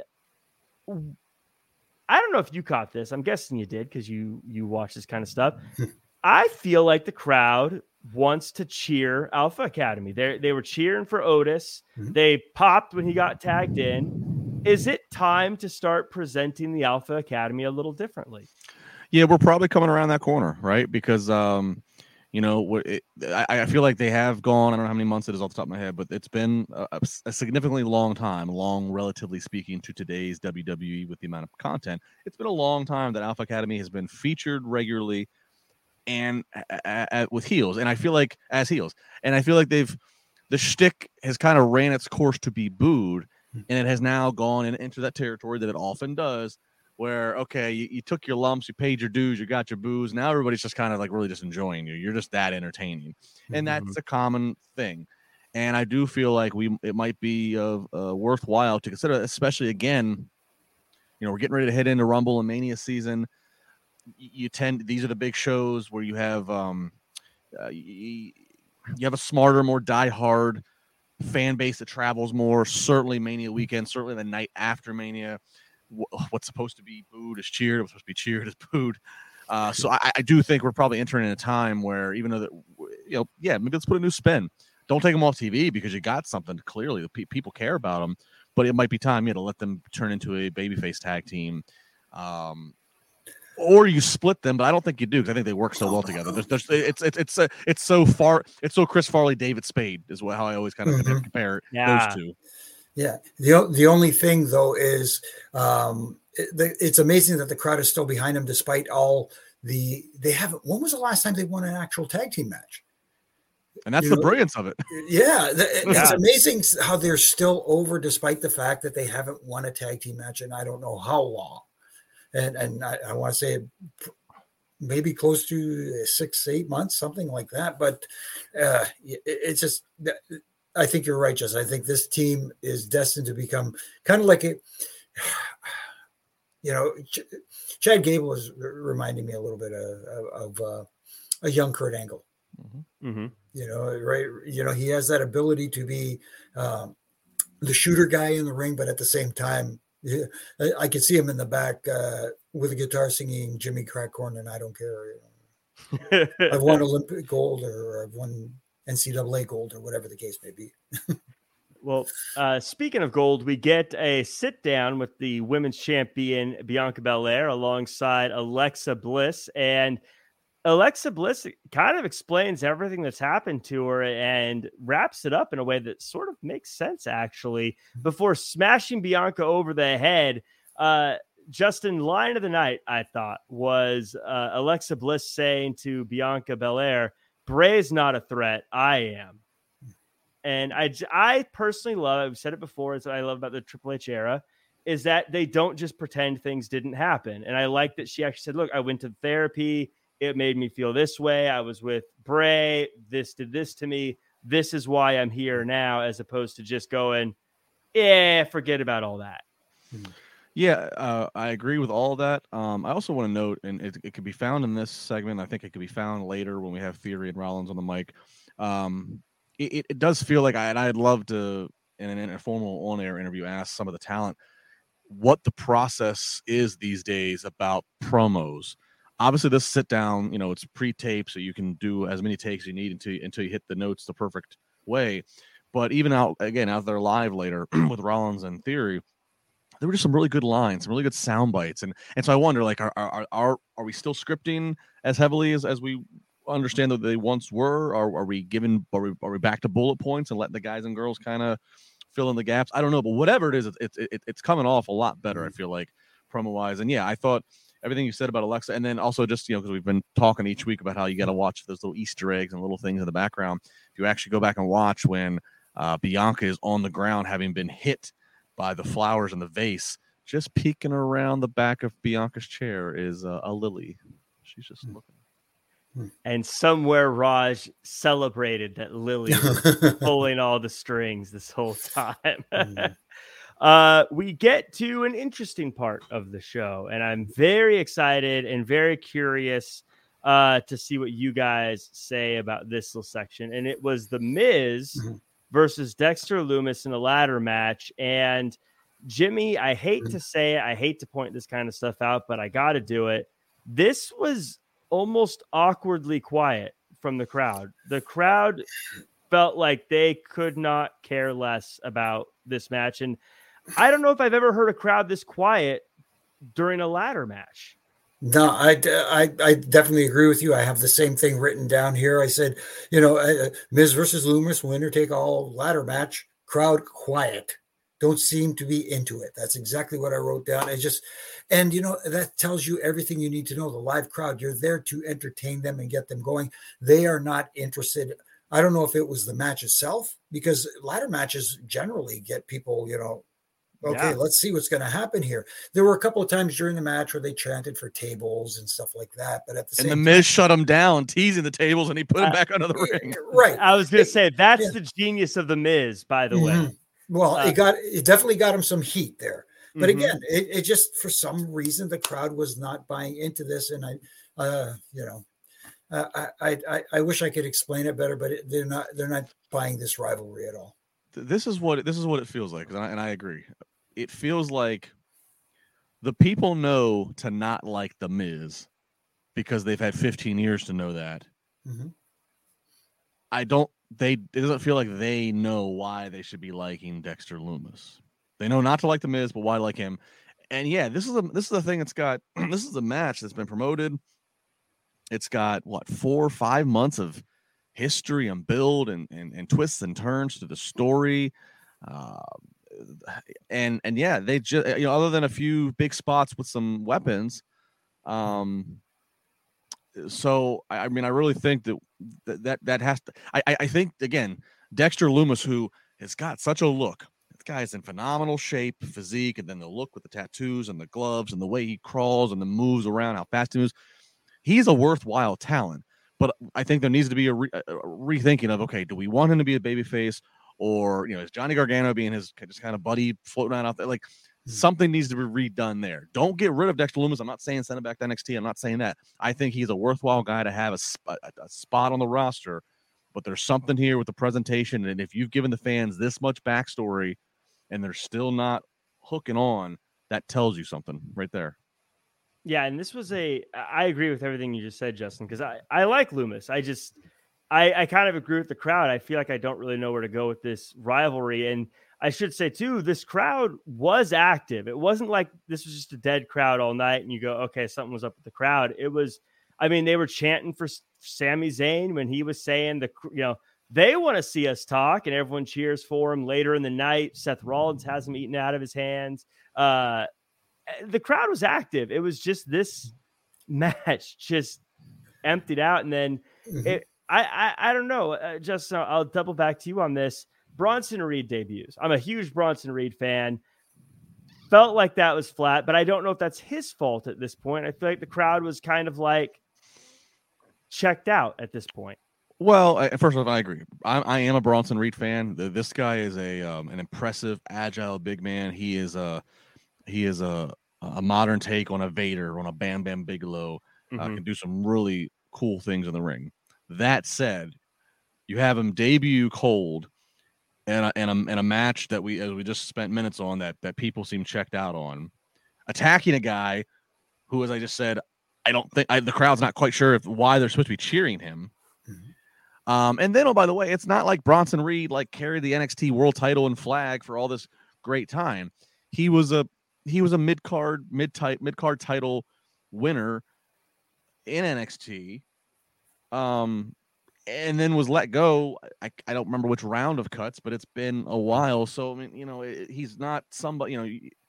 I don't know if you caught this. I'm guessing you did because you you watch this kind of stuff. I feel like the crowd wants to cheer Alpha Academy. They they were cheering for Otis. Mm-hmm. They popped when he got tagged in. Is it time to start presenting the Alpha Academy a little differently? Yeah, we're probably coming around that corner, right? Because um, you know, it, I, I feel like they have gone, I don't know how many months it is off the top of my head, but it's been a, a significantly long time, long, relatively speaking, to today's W W E with the amount of content. It's been a long time that Alpha Academy has been featured regularly and uh, uh, with heels. And I feel like, as heels, and I feel like they've, the shtick has kind of ran its course to be booed, and it has now gone in, into that territory that it often does, where, okay, you, you took your lumps, you paid your dues, you got your booze. Now everybody's just kind of like really just enjoying you. You're just that entertaining. And mm-hmm. that's a common thing. And I do feel like we it might be uh, uh, worthwhile to consider, especially again, you know, we're getting ready to head into Rumble and Mania season. You, you tend, these are the big shows where you have, um, uh, you, you have a smarter, more diehard fan base that travels more. Certainly Mania weekend, certainly the night after Mania. What's supposed to be booed is cheered. What's supposed to be cheered is booed. Uh, so I, I do think we're probably entering in a time where, even though that, you know, yeah, maybe let's put a new spin. Don't take them off T V because you got something clearly that pe- people care about them. But it might be time, yeah, to let them turn into a babyface tag team. Um, or you split them, but I don't think you do because I think they work so well together. There's, there's, it's it's it's uh, it's so far, it's so Chris Farley, David Spade is what, how I always kind of mm-hmm. compare yeah. those two. Yeah. The the only thing though is um, it, it's amazing that the crowd is still behind them despite all the they haven't. When was the last time they won an actual tag team match? And that's you the know, brilliance of it. Yeah, the, it's yeah. amazing how they're still over despite the fact that they haven't won a tag team match in I don't know how long. And and I, I want to say maybe close to six, eight months, something like that. But uh, it, it's just, I think you're right, Jess. I think this team is destined to become kind of like a, you know, Ch- Chad Gable is reminding me a little bit of, of uh, a young Kurt Angle. Mm-hmm. Mm-hmm. You know, right? You know, he has that ability to be um, the shooter guy in the ring, but at the same time, yeah, I, I could see him in the back uh, with a guitar singing Jimmy Crack Corn and I Don't Care. You know. I've won Olympic gold or I've won N C double A gold or whatever the case may be. Well, uh, speaking of gold, we get a sit down with the women's champion Bianca Belair alongside Alexa Bliss, and Alexa Bliss kind of explains everything that's happened to her and wraps it up in a way that sort of makes sense, actually, before smashing Bianca over the head. Uh, Justin, line of the night, I thought, was uh, Alexa Bliss saying to Bianca Belair, "Bray's not a threat. I am." And I, I personally love, I've said it before, it's what I love about the Triple H era, is that they don't just pretend things didn't happen. And I like that she actually said, look, I went to therapy. It made me feel this way. I was with Bray. This did this to me. This is why I'm here now, as opposed to just going, yeah, forget about all that. Yeah, uh, I agree with all that. Um, I also want to note, and it, it could be found in this segment. I think it could be found later when we have Theory and Rollins on the mic. Um, it, it does feel like I, and I'd love to, in an informal on-air interview, ask some of the talent what the process is these days about promos. Obviously, this sit down, you know, it's pre-tape, so you can do as many takes you need until you, until you hit the notes the perfect way. But even out again out there live later with Rollins and Theory, there were just some really good lines, some really good sound bites, and and so I wonder, like, are are are are we still scripting as heavily as, as we understand that they once were? Or are we given are we are we back to bullet points and letting the guys and girls kind of fill in the gaps? I don't know, but whatever it is, it's it, it, it's coming off a lot better. I feel like promo wise, and yeah, I thought. Everything you said about Alexa, and then also just, you know, because we've been talking each week about how you got to watch those little Easter eggs and little things in the background. If you actually go back and watch when uh, Bianca is on the ground having been hit by the flowers in the vase, just peeking around the back of Bianca's chair is uh, a lily. She's just looking. And somewhere Raj celebrated that Lily was pulling all the strings this whole time. Uh, we get to an interesting part of the show, and I'm very excited and very curious uh, to see what you guys say about this little section. And it was The Miz mm-hmm. versus Dexter Lumis in a ladder match. And Jimmy, I hate mm-hmm. to say it, I hate to point this kind of stuff out, but I got to do it. This was almost awkwardly quiet from the crowd. The crowd felt like they could not care less about this match. And I don't know if I've ever heard a crowd this quiet during a ladder match. No, I, I, I definitely agree with you. I have the same thing written down here. I said, you know, uh, Miz versus Lumis, winner take all ladder match, crowd quiet. Don't seem to be into it. That's exactly what I wrote down. It just, and you know, that tells you everything you need to know. The live crowd, you're there to entertain them and get them going. They are not interested. I don't know if it was the match itself, because ladder matches generally get people, you know, okay, yeah. let's see what's going to happen here. There were a couple of times during the match where they chanted for tables and stuff like that. But at the and same the Miz time, shut him down, teasing the tables, and he put him uh, back under the ring. Right. I was going to say, that's yeah. the genius of the Miz, by the mm-hmm. way. Well, uh, it got it definitely got him some heat there. But mm-hmm. again, it, it just, for some reason, the crowd was not buying into this. And I, uh, you know, uh, I, I I wish I could explain it better, but it, they're not they're not buying this rivalry at all. This is what this is what it feels like, and I, and I agree. It feels like the people know to not like the Miz because they've had fifteen years to know that. Mm-hmm. I don't. They it doesn't feel like they know why they should be liking Dexter Lumis. They know not to like the Miz, but why like him. and yeah, this is a this is the thing that's got this is a match that's been promoted. It's got what four or five months of history and build and and, and twists and turns to the story. Uh, and and yeah, they just you know other than a few big spots with some weapons, um. So I mean, I really think that that that, that has to. I I think again, Dexter Lumis, who has got such a look. This guy's in phenomenal shape, physique, and then the look with the tattoos and the gloves and the way he crawls and the moves around, how fast he moves. He's a worthwhile talent, but I think there needs to be a, re- a rethinking of okay, do we want him to be a babyface? Or, you know, is Johnny Gargano being his just kind of buddy floating around out there? Like, something needs to be redone there. Don't get rid of Dexter Lumis. I'm not saying send him back to N X T. I'm not saying that. I think he's a worthwhile guy to have a, sp- a spot on the roster, but there's something here with the presentation. And if you've given the fans this much backstory and they're still not hooking on, that tells you something right there. Yeah, and this was a – I agree with everything you just said, Justin, because I, I like Lumis. I just – I, I kind of agree with the crowd. I feel like I don't really know where to go with this rivalry. And I should say, too, this crowd was active. It wasn't like this was just a dead crowd all night and you go, okay, something was up with the crowd. It was, I mean, they were chanting for Sami Zayn when he was saying, the you know, they want to see us talk, and everyone cheers for him later in the night. Seth Rollins has him eaten out of his hands. Uh, the crowd was active. It was just this match just emptied out. And then mm-hmm. it, I, I I don't know. Uh, just uh, I'll double back to you on this. Bronson Reed debuts. I'm a huge Bronson Reed fan. Felt like that was flat, but I don't know if that's his fault at this point. I feel like the crowd was kind of like checked out at this point. Well, I, first of all, I agree. I, I am a Bronson Reed fan. The, this guy is a um, an impressive, agile big man. He is a he is a a modern take on a Vader, on a Bam Bam Bigelow. Mm-hmm. Uh, can do some really cool things in the ring. That said, you have him debut cold and a, and a, and a match that we as we just spent minutes on that that people seem checked out on, attacking a guy who, as I just said, I don't think I, the crowd's not quite sure if why they're supposed to be cheering him. Mm-hmm. Um, and then, oh, by the way, it's not like Bronson Reed like carried the N X T World Title and flag for all this great time. He was a he was a mid card mid type mid card title winner in N X T. Um, and then was let go. I, I don't remember which round of cuts, but it's been a while. So, I mean, you know, it, he's not somebody, you know,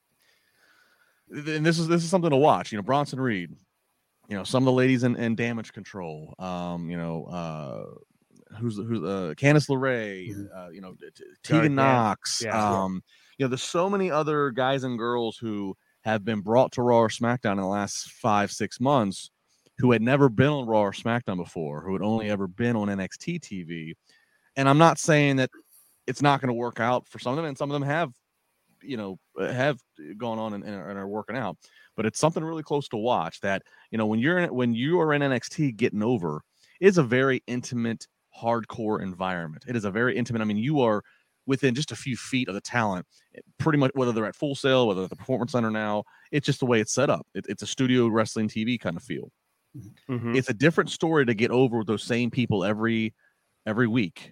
and this is, this is something to watch, you know, Bronson Reed, you know, some of the ladies in, in Damage Control, um, you know, uh, who's, who's, uh, Candice LeRae, mm-hmm. uh, you know, T- Tegan Knox, yeah. um, you know, there's so many other guys and girls who have been brought to Raw or SmackDown in the last five, six months who had never been on Raw or SmackDown before, who had only ever been on N X T T V. And I'm not saying that it's not going to work out for some of them, and some of them have, you know, have gone on and, and are working out. But it's something really close to watch that, you know, when you're in, when you are in N X T getting over, it's a very intimate, hardcore environment. It is a very intimate. I mean, you are within just a few feet of the talent, pretty much, whether they're at Full Sail, whether they're at the Performance Center now. It's just the way it's set up. It, it's a studio wrestling T V kind of feel. Mm-hmm. It's a different story to get over with those same people every every week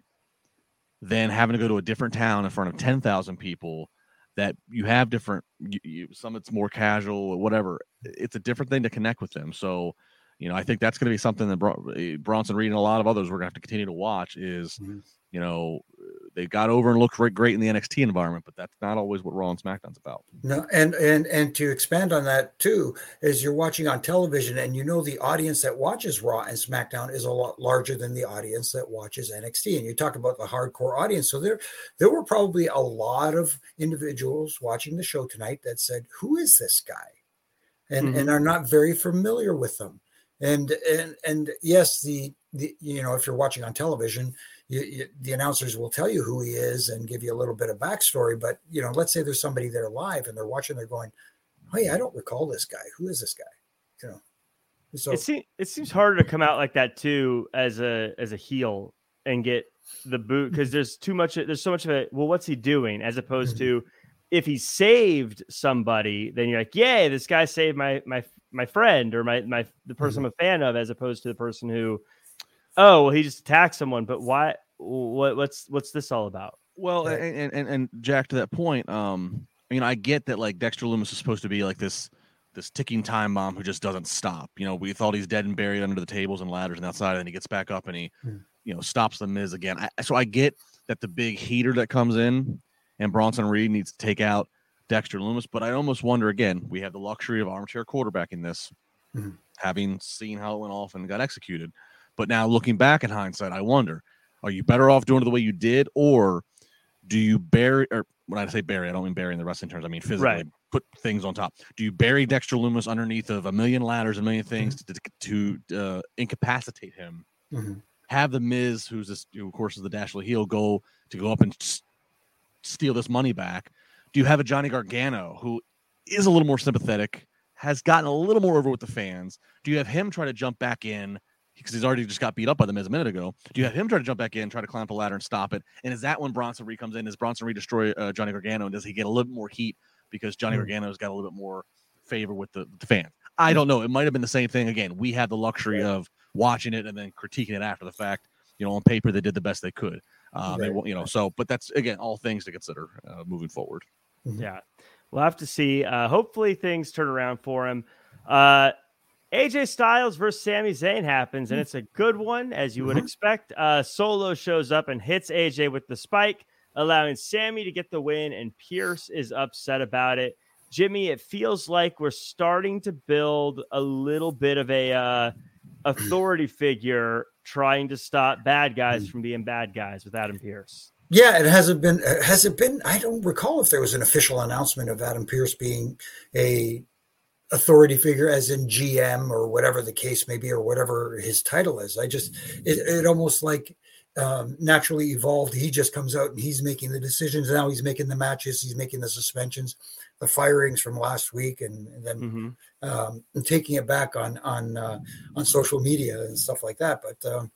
than having to go to a different town in front of ten thousand people that you have different, you, you, some it's more casual or whatever. It's a different thing to connect with them. So, you know, I think that's going to be something that Bron- Bronson Reed and a lot of others we're going to have to continue to watch is, mm-hmm. you know, they got over and looked great, great in the N X T environment, but that's not always what Raw and SmackDown's about. No, and and and to expand on that too, is you're watching on television, and you know the audience that watches Raw and SmackDown is a lot larger than the audience that watches N X T. And you talk about the hardcore audience, so there there were probably a lot of individuals watching the show tonight that said, "Who is this guy?" and mm-hmm. and are not very familiar with them. And and and yes, the the you know if you're watching on television. You, you, the announcers will tell you who he is and give you a little bit of backstory. But, you know, let's say there's somebody there live and they're watching, they're going, hey, I don't recall this guy. Who is this guy? You know, so it seems, it seems harder to come out like that too, as a, as a heel and get the boot. Cause there's too much, there's so much of it. Well, what's he doing? As opposed mm-hmm. to if he saved somebody, then you're like, yay, this guy saved my, my, my friend or my, my, the person mm-hmm. I'm a fan of, as opposed to the person who, oh, well, he just attacked someone, but why? What? What's what's this all about? Well, and and and Jack, to that point, um, mean, I get that like Dexter Lumis is supposed to be like this this ticking time bomb who just doesn't stop. You know, we thought he's dead and buried under the tables and ladders and outside, and then he gets back up and he, mm. you know, stops the Miz again. I, so I get that the big heater that comes in and Bronson Reed needs to take out Dexter Lumis, but I almost wonder, again, we have the luxury of armchair quarterbacking this, mm. having seen how it went off and got executed. But now looking back in hindsight, I wonder, are you better off doing it the way you did, or do you bury, or when I say bury, I don't mean bury in the wrestling terms, I mean physically right. put things on top. Do you bury Dexter Lumis underneath of a million ladders, a million things mm-hmm. to, to uh, incapacitate him? Mm-hmm. Have the Miz, who's this, who of course is the dashly heel, go to go up and s- steal this money back? Do you have a Johnny Gargano who is a little more sympathetic, has gotten a little more over with the fans? Do you have him try to jump back in because he's already just got beat up by the Miz a minute ago? Do you have him try to jump back in, try to climb up the ladder and stop it? And is that when Bronson Reed comes in? Does Bronson Reed destroy uh, Johnny Gargano? And does he get a little bit more heat because Johnny mm-hmm. Gargano's got a little bit more favor with the, with the fans? I don't know. It might have been the same thing. Again, we had the luxury right. of watching it and then critiquing it after the fact. You know, on paper, they did the best they could. Um, right. they, you know, so, but that's, again, all things to consider uh, moving forward. Mm-hmm. Yeah. We'll have to see. Uh, hopefully things turn around for him. Uh, A J Styles versus Sami Zayn happens, and it's a good one, as you would mm-hmm. expect. Uh, Solo shows up and hits A J with the spike, allowing Sami to get the win, and Pierce is upset about it. Jimmy, it feels like we're starting to build a little bit of a uh, authority figure trying to stop bad guys from being bad guys with Adam Pierce. Yeah, it hasn't been, has it been, I don't recall if there was an official announcement of Adam Pierce being a authority figure as in G M or whatever the case may be, or whatever his title is. I just, it, it almost like um, naturally evolved. He just comes out and he's making the decisions. Now he's making the matches. He's making the suspensions, the firings from last week, and, and then mm-hmm. um, and taking it back on, on, uh, on social media and stuff like that. But um,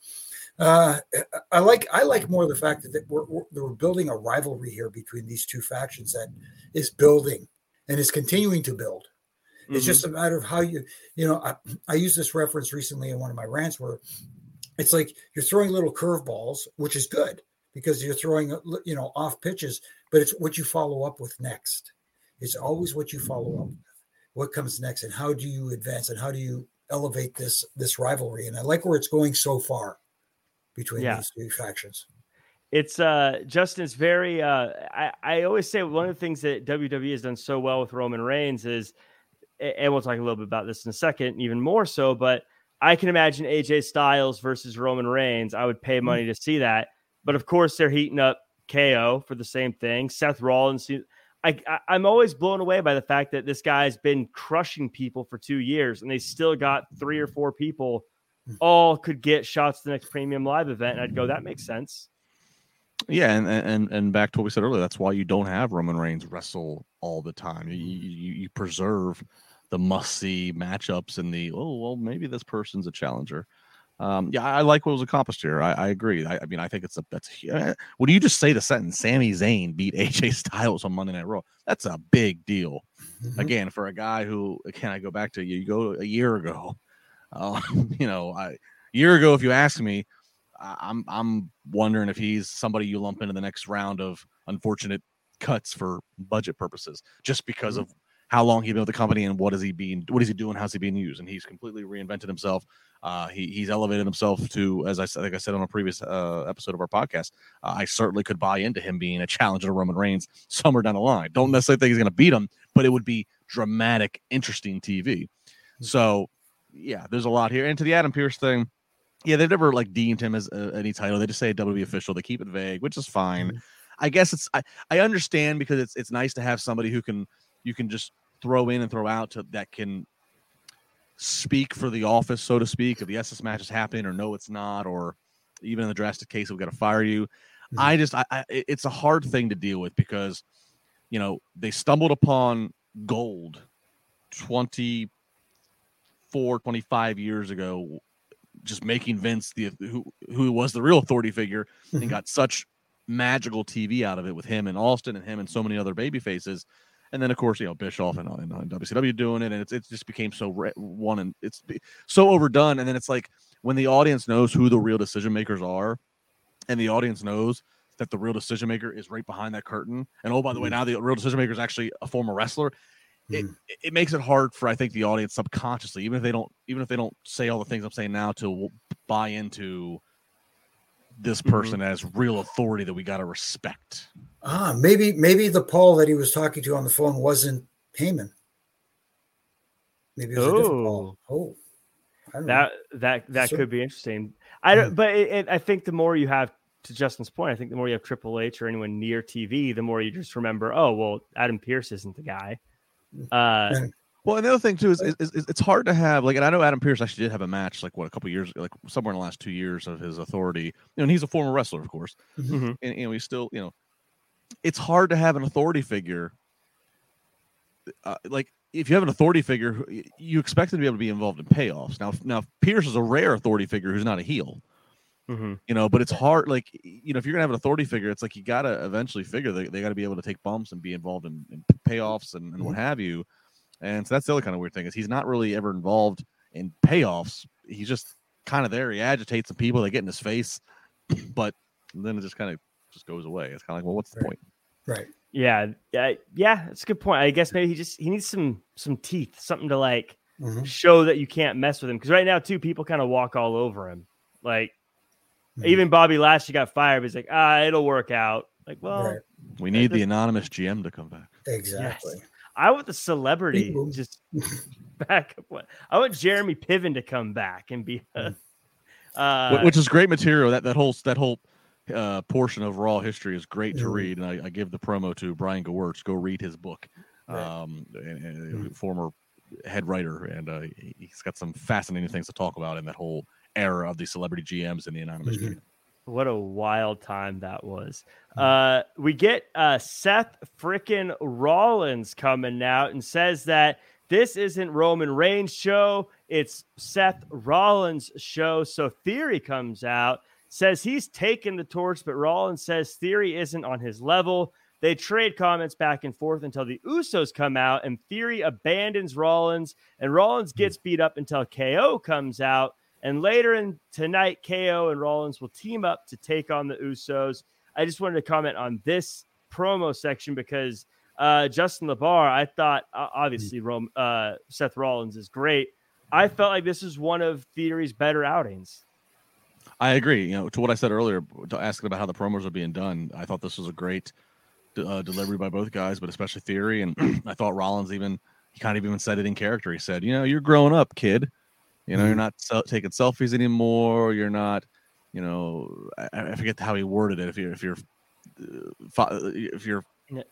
uh, I like, I like more the fact that we're, we're, we're building a rivalry here between these two factions that is building and is continuing to build. It's mm-hmm. just a matter of how you, you know, I, I used this reference recently in one of my rants where it's like you're throwing little curveballs, which is good because you're throwing, you know, off pitches, but it's what you follow up with next. It's always what you follow up with, what comes next, and how do you advance and how do you elevate this, this rivalry? And I like where it's going so far between yeah. these two factions. It's uh, Justin, it's very, uh, I, I always say one of the things that W W E has done so well with Roman Reigns is, and we'll talk a little bit about this in a second, even more so, but I can imagine A J Styles versus Roman Reigns. I would pay money to see that. But of course, they're heating up K O for the same thing. Seth Rollins. I, I, I'm always blown away by the fact that this guy's been crushing people for two years, and they still got three or four people all could get shots to the next Premium Live event. And I'd go, that makes sense. Yeah, and and and back to what we said earlier, that's why you don't have Roman Reigns wrestle all the time. You you, you preserve the must-see matchups and the, oh, well, maybe this person's a challenger. Um, yeah, I like what was accomplished here. I, I agree. I, I mean, I think it's a, that's, uh, when you just say the sentence, Sami Zayn beat A J Styles on Monday Night Raw, that's a big deal. Mm-hmm. Again, for a guy who, can I go back to, you, you go a year ago, uh, you know, I, a year ago, if you ask me, I'm, I'm wondering if he's somebody you lump into the next round of unfortunate cuts for budget purposes, just because mm-hmm. of how long he's been with the company and what is he being, what is he doing? How's he being used? And he's completely reinvented himself. Uh, he he's elevated himself to, as I said, like I said on a previous uh, episode of our podcast, uh, I certainly could buy into him being a challenger to Roman Reigns somewhere down the line. Don't necessarily think he's going to beat him, but it would be dramatic, interesting T V. So yeah, there's a lot here. And to the Adam Pierce thing, yeah, they've never like deemed him as a, any title. They just say W W E official. They keep it vague, which is fine. Mm-hmm. I guess it's I, I understand because it's it's nice to have somebody who can you can just throw in and throw out to that can speak for the office, so to speak, if yes, this match is happening or no, it's not, or even in the drastic case, we've got to fire you. Mm-hmm. I just, I, I, it's a hard thing to deal with because, you know, they stumbled upon gold twenty-four, twenty-five years ago, just making Vince the, who, who was the real authority figure mm-hmm. and got such magical T V out of it with him and Austin and him and so many other baby faces. And then, of course, you know, Bischoff and, and, and W C W doing it, and it's it just became so re- one and it's so overdone. And then it's like when the audience knows who the real decision makers are, and the audience knows that the real decision maker is right behind that curtain. And oh, by the mm-hmm. way, now the real decision maker is actually a former wrestler. Mm-hmm. It it makes it hard for, I think, the audience subconsciously, even if they don't, even if they don't say all the things I'm saying now, to buy into this person mm-hmm. as real authority that we got to respect. Ah, maybe, maybe the Paul that he was talking to on the phone wasn't Heyman. Maybe it was oh. a different Paul. Oh, I don't that, know. that, that so, could be interesting. I don't, mm-hmm. but it, it, I think the more you have, to Justin's point, I think the more you have Triple H or anyone near T V, the more you just remember, oh, well, Adam Pearce isn't the guy. Uh, and, well, and the other thing too is, is, is it's hard to have, like, and I know Adam Pearce actually did have a match like what a couple of years, like somewhere in the last two years of his authority. You know, and he's a former wrestler, of course, mm-hmm. and you know he's still, you know, it's hard to have an authority figure. Uh, like if you have an authority figure, you expect him to be able to be involved in payoffs. Now, now Pearce is a rare authority figure who's not a heel. Mm-hmm. You know, but it's hard. Like, you know, if you're gonna have an authority figure, it's like you gotta eventually figure they, they got to be able to take bumps and be involved in, in payoffs and, and mm-hmm. what have you. And so that's the other kind of weird thing is he's not really ever involved in payoffs. He's just kind of there. He agitates some people. They get in his face, but then it just kind of just goes away. It's kind of like, well, what's the right. point? Right. Yeah. Uh, yeah. That's a good point. I guess maybe he just he needs some some teeth, something to like mm-hmm. show that you can't mess with him. Because right now, too, people kind of walk all over him. Like mm-hmm. even Bobby Lashley got fired. But he's like, ah, it'll work out. Like, well, right. we need the anonymous G M to come back. Exactly. Yes. I want the celebrity People. just back up. I want Jeremy Piven to come back and be, uh, uh, which is great material. That that whole that whole uh, portion of Raw history is great to read, and I, I give the promo to Brian Gewirtz. Go read his book. Right. Um, and, and former head writer, and uh, he's got some fascinating things to talk about in that whole era of the celebrity G Ms and the anonymous mm-hmm. G M. What a wild time that was. Uh, we get uh, Seth frickin' Rollins coming out and says that this isn't Roman Reigns' show. It's Seth Rollins' show. So Theory comes out, says he's taken the torch, but Rollins says Theory isn't on his level. They trade comments back and forth until the Usos come out, and Theory abandons Rollins, and Rollins gets beat up until K O comes out. And later in tonight, K O and Rollins will team up to take on the Usos. I just wanted to comment on this promo section because uh, Justin LeBar, I thought, uh, obviously, Rome, uh, Seth Rollins is great. I felt like this is one of Theory's better outings. I agree. You know, to what I said earlier, asking about how the promos are being done, I thought this was a great uh, delivery by both guys, but especially Theory. And I thought Rollins even, he kind of even said it in character. He said, you know, you're growing up, kid. You know, you're not se- taking selfies anymore. You're not, you know, I, I forget how he worded it. If you're, if you're, uh, if you're,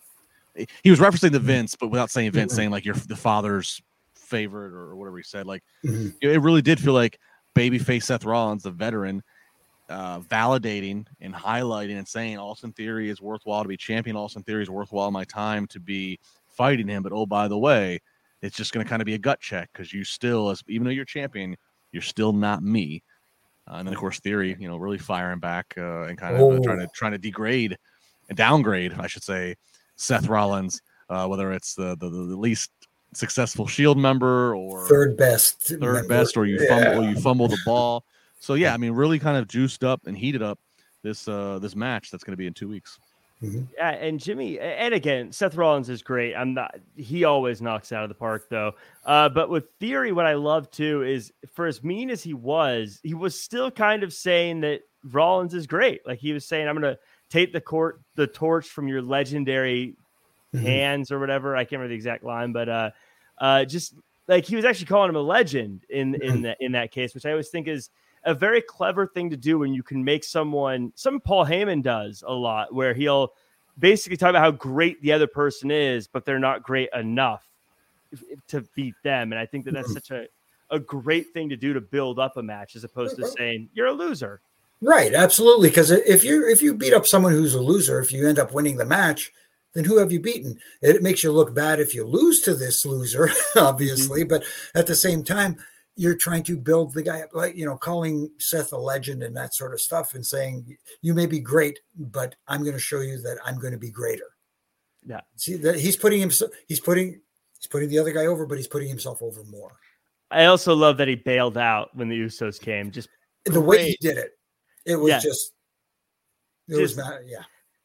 he was referencing the Vince, but without saying Vince, saying like you're the father's favorite or whatever he said. Like mm-hmm. it really did feel like babyface Seth Rollins, the veteran, uh, validating and highlighting and saying Austin Theory is worthwhile to be champion. Austin Theory is worthwhile my time to be fighting him. But oh, by the way, it's just going to kind of be a gut check because you still, as even though you're champion, you're still not me. Uh, and then, of course, Theory, you know, really firing back uh, and kind of uh, trying to trying to degrade and downgrade, I should say, Seth Rollins, uh, whether it's the, the the least successful Shield member or third best, third member. best, or you yeah. fumble, or you fumble the ball. So yeah, I mean, really kind of juiced up and heated up this uh, this match that's going to be in two weeks. Mm-hmm. Yeah, and Jimmy, and again, Seth Rollins is great. I'm not. He always knocks out of the park, though. Uh, but with Theory, what I love too is, for as mean as he was, he was still kind of saying that Rollins is great. Like he was saying, "I'm going to take the court, the torch from your legendary mm-hmm. hands," or whatever. I can't remember the exact line, but uh, uh, just like he was actually calling him a legend in in that in that case, which I always think is a very clever thing to do when you can make someone, some Paul Heyman does a lot, where he'll basically talk about how great the other person is, but they're not great enough to beat them. And I think that that's such a, a great thing to do to build up a match, as opposed to saying you're a loser. Right. Absolutely. Because if you, if you beat up someone who's a loser, if you end up winning the match, then who have you beaten? It makes you look bad if you lose to this loser, obviously, mm-hmm. but at the same time, you're trying to build the guy up, like, you know, calling Seth a legend and that sort of stuff and saying, you may be great, but I'm going to show you that I'm going to be greater. Yeah. See that he's putting himself, he's putting, he's putting the other guy over, but he's putting himself over more. I also love that he bailed out when the Usos came. Just the great. way he did it. It was yeah. just, it just, was not, yeah.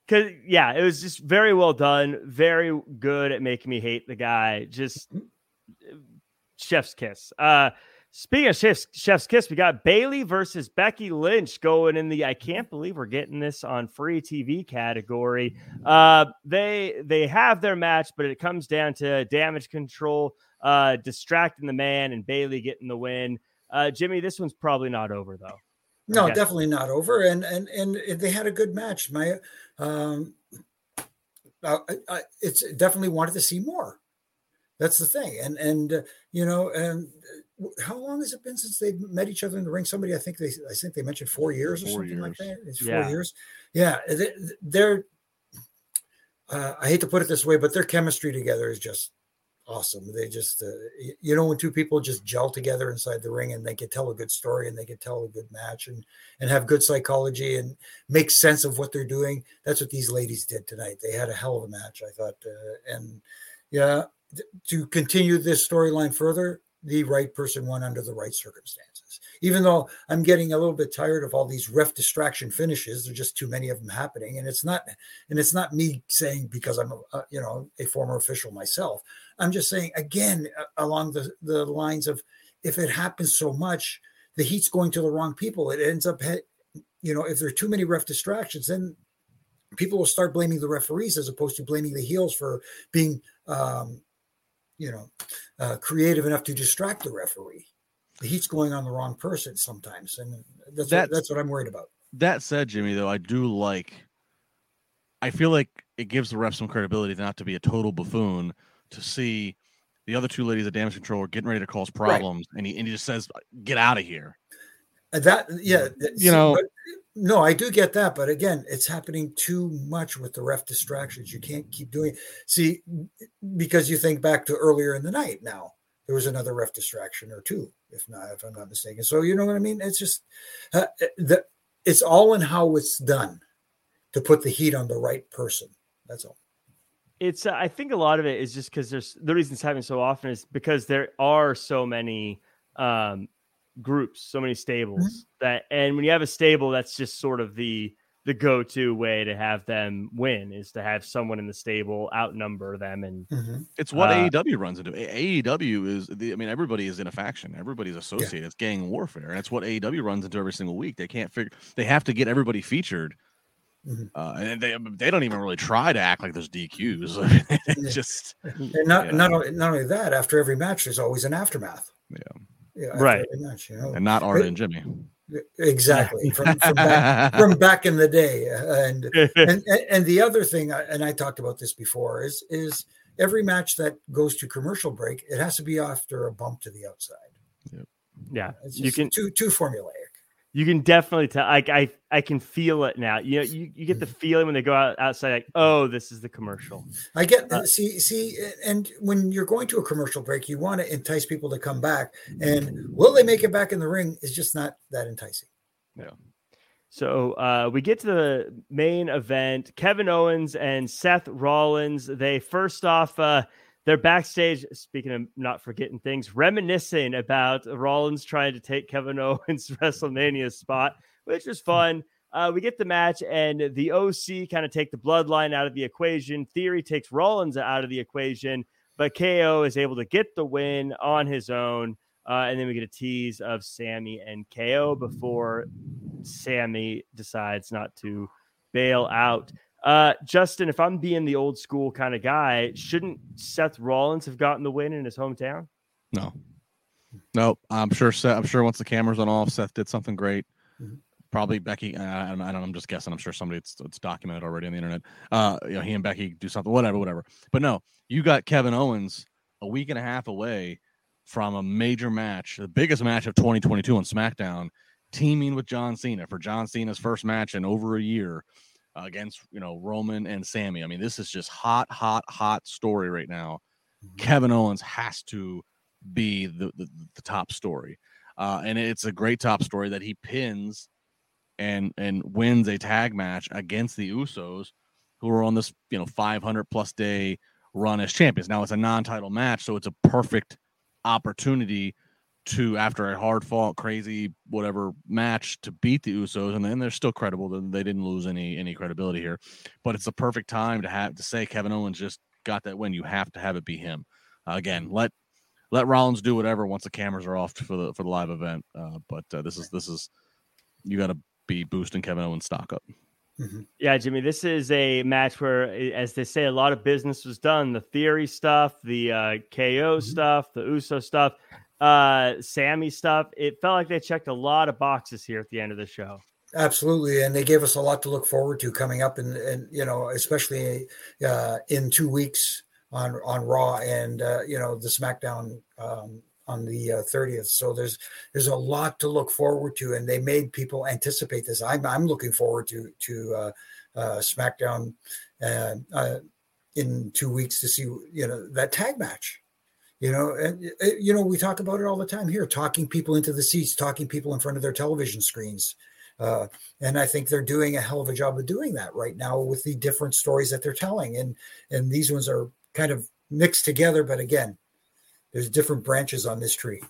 Cause yeah, it was just very well done. Very good at making me hate the guy. Just chef's kiss. Uh, speaking of chef's, chef's kiss, we got Bayley versus Becky Lynch going in the I can't believe we're getting this on free T V category. Uh, they they have their match, but it comes down to damage control, uh, distracting the man, and Bayley getting the win. Uh, Jimmy, this one's probably not over though. No, Okay. definitely not over. And and and they had a good match. My um, I, I, it's definitely wanted to see more. That's the thing. And and uh, you know, and how long has it been since they met each other in the ring? Somebody, I think they, I think they mentioned four years or Four something years. like that. It's four Yeah. years. Yeah, they, they're. Uh, I hate to put it this way, but their chemistry together is just awesome. They just, uh, you know, when two people just gel together inside the ring and they can tell a good story and they can tell a good match and and have good psychology and make sense of what they're doing. That's what these ladies did tonight. They had a hell of a match, I thought. Uh, and yeah, th- to continue this storyline further, the right person won under the right circumstances. Even though I'm getting a little bit tired of all these ref distraction finishes, there's just too many of them happening. And it's not, and it's not me saying because I'm, a, you know, a former official myself. I'm just saying again along the, the lines of if it happens so much, the heat's going to the wrong people. It ends up, you know, if there are too many ref distractions, then people will start blaming the referees as opposed to blaming the heels for being, um, you know, uh, creative enough to distract the referee. The heat's going on the wrong person sometimes, and that's That's- what, that's what I'm worried about. That said, Jimmy, though, I do like. I feel like it gives the ref some credibility not to be a total buffoon. To see the other two ladies at damage control are getting ready to cause problems, right. and he and he just says, "Get out of here." That yeah, you see, know. But, no, I do get that, but again, it's happening too much with the ref distractions. You can't keep doing. See, because you think back to earlier in the night. Now there was another ref distraction or two, if not, if I'm not mistaken. So you know what I mean? It's just uh, the, it's all in how it's done to put the heat on the right person. That's all. It's, uh, I think a lot of it is just because there's the reason it's happening so often is because there are so many um, groups, so many stables mm-hmm. that, and when you have a stable, that's just sort of the, the go-to way to have them win is to have someone in the stable outnumber them. And mm-hmm. it's what uh, A E W runs into. A E W is the, I mean, everybody is in a faction. Everybody's associated. Yeah. It's gang warfare. And that's what A E W runs into every single week. They can't figure, they have to get everybody featured. Mm-hmm. Uh, and they they don't even really try to act like there's D Qs. It's just and not, yeah. not, only, not only that, after every match, there's always an aftermath. Yeah. Yeah. Right. Every match, you know? And not Arda and Jimmy. Exactly. From, from, back, from back in the day. And, and, and the other thing, and I talked about this before, is, is every match that goes to commercial break, it has to be after a bump to the outside. Yep. Yeah. It's you can too, too formulaic. You can definitely tell. Like I, I can feel it now. You know, you, you get the feeling when they go out outside, like, oh, this is the commercial. I get uh, see see, and when you're going to a commercial break, you want to entice people to come back, and will they make it back in the ring? Is just not that enticing. Yeah. So uh, we get to the main event. Kevin Owens and Seth Rollins. They first off. Uh, They're backstage, speaking of not forgetting things, reminiscing about Rollins trying to take Kevin Owens' WrestleMania spot, which was fun. Uh, we get the match, and the O C kind of take the bloodline out of the equation. Theory takes Rollins out of the equation, but K O is able to get the win on his own. Uh, and then we get a tease of Sammy and K O before Sammy decides not to bail out. Uh, Justin, if I'm being the old school kind of guy, shouldn't Seth Rollins have gotten the win in his hometown? No, no, I'm sure Seth, I'm sure once the cameras went off, Seth did something great. Mm-hmm. Probably Becky. Uh, I don't know. I'm just guessing. I'm sure somebody it's, it's documented already on the internet. Uh, you know, he and Becky do something, whatever, whatever. But no, you got Kevin Owens a week and a half away from a major match, the biggest match of twenty twenty-two on SmackDown, teaming with John Cena for John Cena's first match in over a year. Uh, against, you know, Roman and Sammy. I mean, this is just hot, hot, hot story right now. Mm-hmm. Kevin Owens has to be the, the, the top story. Uh, and it's a great top story that he pins and and wins a tag match against the Usos, who are on this, you know, five hundred plus day run as champions. Now it's a non-title match, so it's a perfect opportunity to after a hard fought, crazy, whatever match to beat the Usos, and then they're still credible. They didn't lose any any credibility here, but it's the perfect time to have to say Kevin Owens just got that win. You have to have it be him. Uh, again, let let Rollins do whatever once the cameras are off for the for the live event. Uh, but uh, this is this is you got to be boosting Kevin Owens stock up. Mm-hmm. Yeah, Jimmy, this is a match where, as they say, a lot of business was done. The Theory stuff, the uh, K O mm-hmm. stuff, the Uso stuff. Uh, Sammy stuff. It felt like they checked a lot of boxes here at the end of the show. Absolutely, and they gave us a lot to look forward to coming up, and and you know, especially uh, in two weeks on on Raw, and uh, you know, the SmackDown um, on the uh, thirtieth. So there's there's a lot to look forward to, and they made people anticipate this. I'm I'm looking forward to to uh, uh, SmackDown uh, uh, in two weeks to see you know that tag match. You know, and you know, we talk about it all the time here, talking people into the seats, talking people in front of their television screens. Uh, and I think they're doing a hell of a job of doing that right now with the different stories that they're telling. And, and these ones are kind of mixed together. But again, there's different branches on this tree.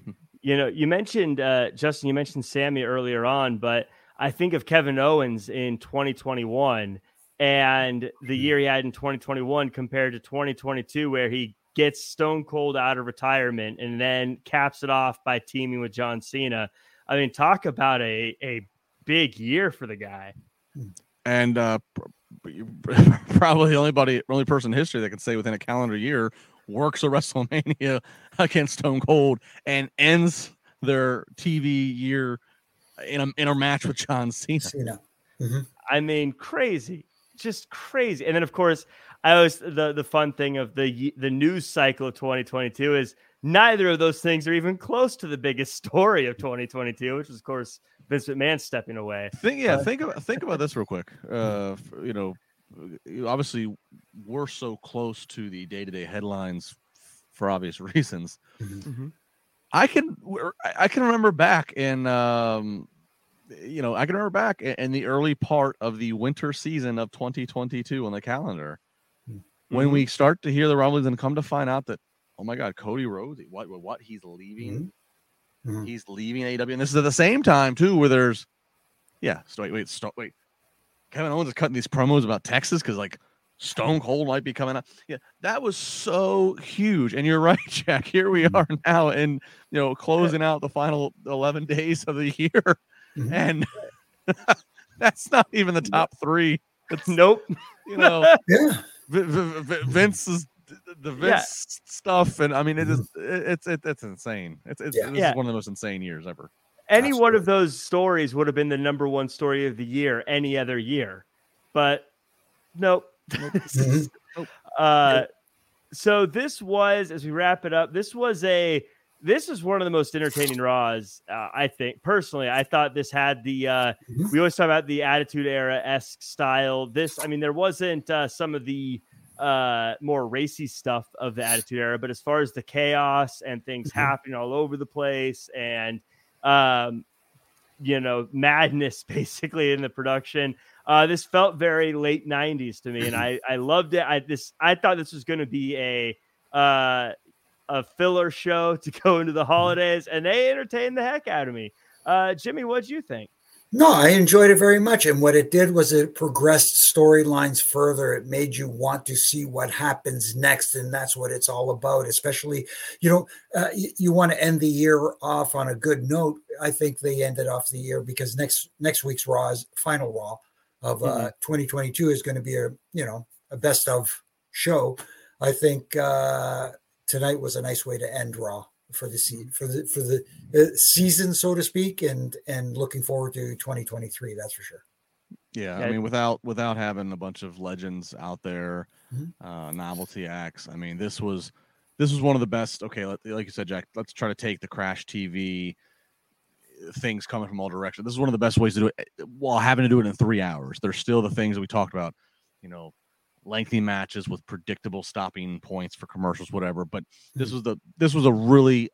You know, you mentioned, uh, Justin, you mentioned Sammy earlier on, but I think of Kevin Owens in twenty twenty-one and the year he had in twenty twenty-one compared to twenty twenty-two, where he gets Stone Cold out of retirement and then caps it off by teaming with John Cena. I mean, talk about a, a big year for the guy. And uh, probably the only, body, only person in history that can say within a calendar year works a WrestleMania against Stone Cold and ends their T V year in a, in a match with John Cena. Cena. Mm-hmm. I mean, crazy. Just crazy. And then, of course, I always the the fun thing of the the news cycle of twenty twenty-two is neither of those things are even close to the biggest story of twenty twenty-two, which is, of course, Vince McMahon stepping away. Think, yeah, uh, think about think about this real quick. Uh, you know, obviously, we're so close to the day-to-day headlines for obvious reasons. Mm-hmm. I can I can remember back in um, you know I can remember back in the early part of the winter season of twenty twenty-two on the calendar. When mm-hmm. we start to hear the rumblings and come to find out that, oh my God, Cody Rhodes, what, what he's leaving, mm-hmm. he's leaving A E W, and this is at the same time too, where there's, yeah, so wait, wait, stop, wait, Kevin Owens is cutting these promos about Texas because like Stone Cold might be coming up. Yeah, that was so huge, and you're right, Jack. Here we are now, and you know, closing out the final eleven days of the year, mm-hmm. and that's not even the top three. It's, nope, you know, yeah. Vince's the Vince yeah. stuff, and I mean it is it's it, it's insane. It's it's yeah. this yeah. is one of the most insane years ever. Any Absolutely. One of those stories would have been the number one story of the year any other year, but nope. nope. uh, so this was, as we wrap it up, this was a this is one of the most entertaining Raws. Uh, I think personally, I thought this had the uh, mm-hmm. we always talk about the Attitude Era-esque style. This, I mean, there wasn't uh, some of the uh, more racy stuff of the Attitude Era, but as far as the chaos and things mm-hmm. happening all over the place and um, you know, madness basically in the production, uh, this felt very late nineties to me, and I I loved it. I this I thought this was going to be a uh, a filler show to go into the holidays, and they entertained the heck out of me. Uh, Jimmy, what'd you think? No, I enjoyed it very much. And what it did was it progressed storylines further. It made you want to see what happens next. And that's what it's all about, especially, you know, uh, you, you want to end the year off on a good note. I think they ended off the year because next, next week's Raw is final Raw of uh, mm-hmm. twenty twenty-two is going to be a, you know, a best of show. I think, uh, tonight was a nice way to end Raw for the season, for the for the uh, season, so to speak, and and looking forward to twenty twenty-three. That's for sure. Yeah, I mean, without without having a bunch of legends out there, mm-hmm. uh, novelty acts. I mean, this was this was one of the best. Okay, like you said, Jack. Let's try to take the Crash T V things coming from all directions. This is one of the best ways to do it while having to do it in three hours. There's still the things that we talked about, you know. Lengthy matches with predictable stopping points for commercials, whatever. But this was the this was a really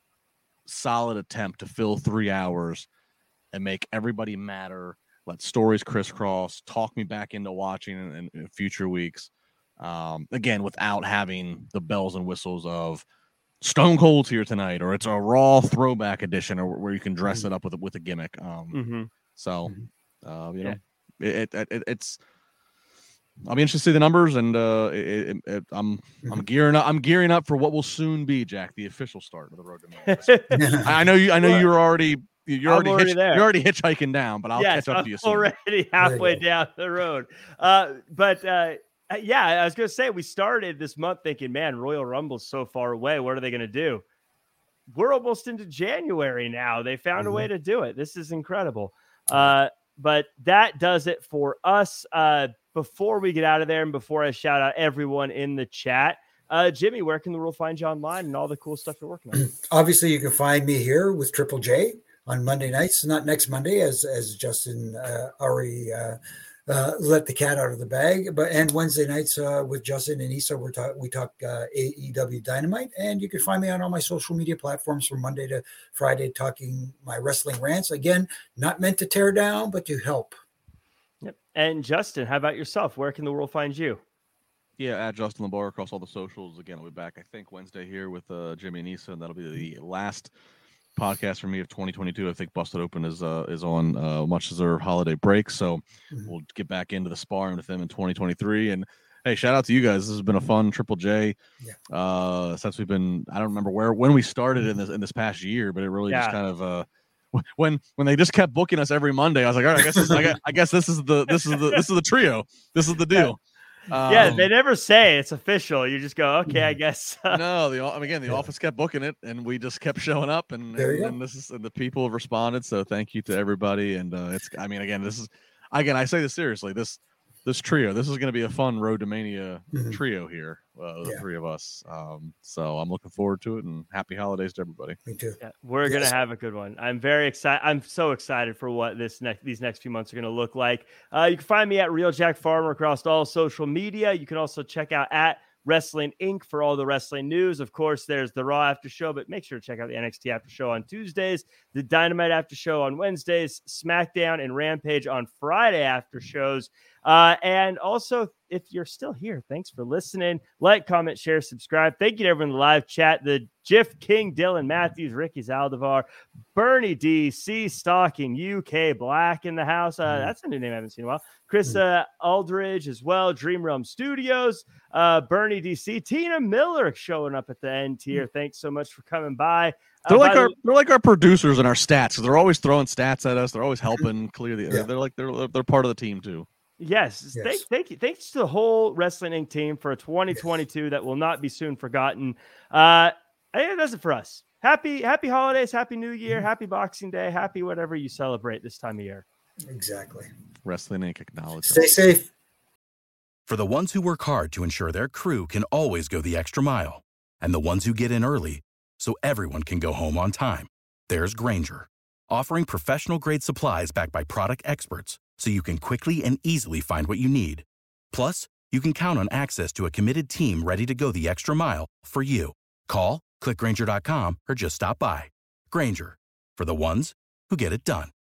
solid attempt to fill three hours and make everybody matter. Let stories crisscross. Talk me back into watching in, in future weeks. Um, again, without having the bells and whistles of Stone Cold's here tonight, or it's a Raw throwback edition, or where you can dress Mm-hmm. it up with a, with a gimmick. Um, Mm-hmm. so, Mm-hmm. uh, you Yeah. know, it, it, it it's. I'll be interested to see the numbers, and uh, it, it, it, I'm Mm-hmm. I'm gearing up. I'm gearing up for what will soon be, Jack, the official start of the Road to Mania. I I know you. I know Well, you're already you're I'm already, already hitch, there. you're already hitchhiking down, but I'll yes, catch up I'm to you soon. already halfway go. down the road. Uh, but uh, yeah, I was going to say we started this month thinking, man, Royal Rumble's so far away. What are they going to do? We're almost into January now. They found Mm-hmm. a way to do it. This is incredible. Uh, but that does it for us. Uh, before we get out of there and before I shout out everyone in the chat, uh, Jimmy, where can the world find you online and all the cool stuff you're working on? Obviously, you can find me here with Triple J on Monday nights, not next Monday, as as Justin uh, already uh, uh, let the cat out of the bag, but and Wednesday nights uh, with Justin and Issa, we're talk, we talk uh, A E W Dynamite, and you can find me on all my social media platforms from Monday to Friday, talking my wrestling rants. Again, not meant to tear down, but to help. Yep. And Justin, how about yourself? Where can the world find you? Yeah, at Justin LeBar across all the socials. Again, I'll be back, I think, Wednesday here with uh, Jimmy and Issa, and that'll be the last podcast for me of twenty twenty-two. I think Busted Open is uh, is on uh, much deserved holiday break, so Mm-hmm. we'll get back into the sparring with them in twenty twenty-three. And hey, shout out to you guys. This has been a fun Triple J. Yeah. Uh, since we've been, I don't remember where when we started in this in this past year, but it really Yeah. just kind of uh, when when they just kept booking us every Monday. I was like, all right, I guess this, I, guess, I guess this is the this is the this is the trio. This is the deal. Um, yeah, they never say it's official. You just go, okay, I guess. no, the I mean, again, the Yeah. office kept booking it, and we just kept showing up, and There and, you and this is and the people have responded. So thank you to everybody, and uh, it's I mean, again, this is again, I say this seriously. This this trio, this is going to be a fun Road to Mania Mhm. trio here, uh, the Yeah. three of us. Um, so I'm looking forward to it, and happy holidays to everybody. Me too. Yeah, we're gonna Yes. have a good one. I'm very excited. I'm so excited for what this next these next few months are gonna look like. Uh, you can find me at Real Jack Farmer across all social media. You can also check out at Wrestling Incorporated for all the wrestling news. Of course, there's the Raw After Show, but make sure to check out the N X T After Show on Tuesdays, the Dynamite After Show on Wednesdays, SmackDown and Rampage on Friday after shows. Uh, and also, if you're still here, thanks for listening. Like, comment, share, subscribe. Thank you to everyone in the live chat. The Jiff King, Dylan Matthews, Ricky Zaldivar, Bernie D, C Stalking, U K Black in the house. Uh, that's a new name I haven't seen in a while. Chris uh, Aldridge as well, Dream Realm Studios, uh, Bernie D C, Tina Miller showing up at the end here. Thanks so much for coming by. Uh, They're by like the our way- they're like our producers and our stats. 'Cause they're always throwing stats at us. They're always helping clear the. Yeah. They're like they're they're part of the team too. Yes, Yes. Thank, thank you. Thanks to the whole Wrestling Incorporated team for a twenty twenty-two that will not be soon forgotten. Uh, I think that does it for us. Happy, happy holidays, happy New Year, happy Boxing Day, happy whatever you celebrate this time of year. Exactly. Wrestling Incorporated acknowledge. Stay safe. For the ones who work hard to ensure their crew can always go the extra mile, and the ones who get in early so everyone can go home on time, there's Grainger, offering professional-grade supplies backed by product experts so you can quickly and easily find what you need. Plus, you can count on access to a committed team ready to go the extra mile for you. Call, click Grainger dot com, or just stop by. Grainger, for the ones who get it done.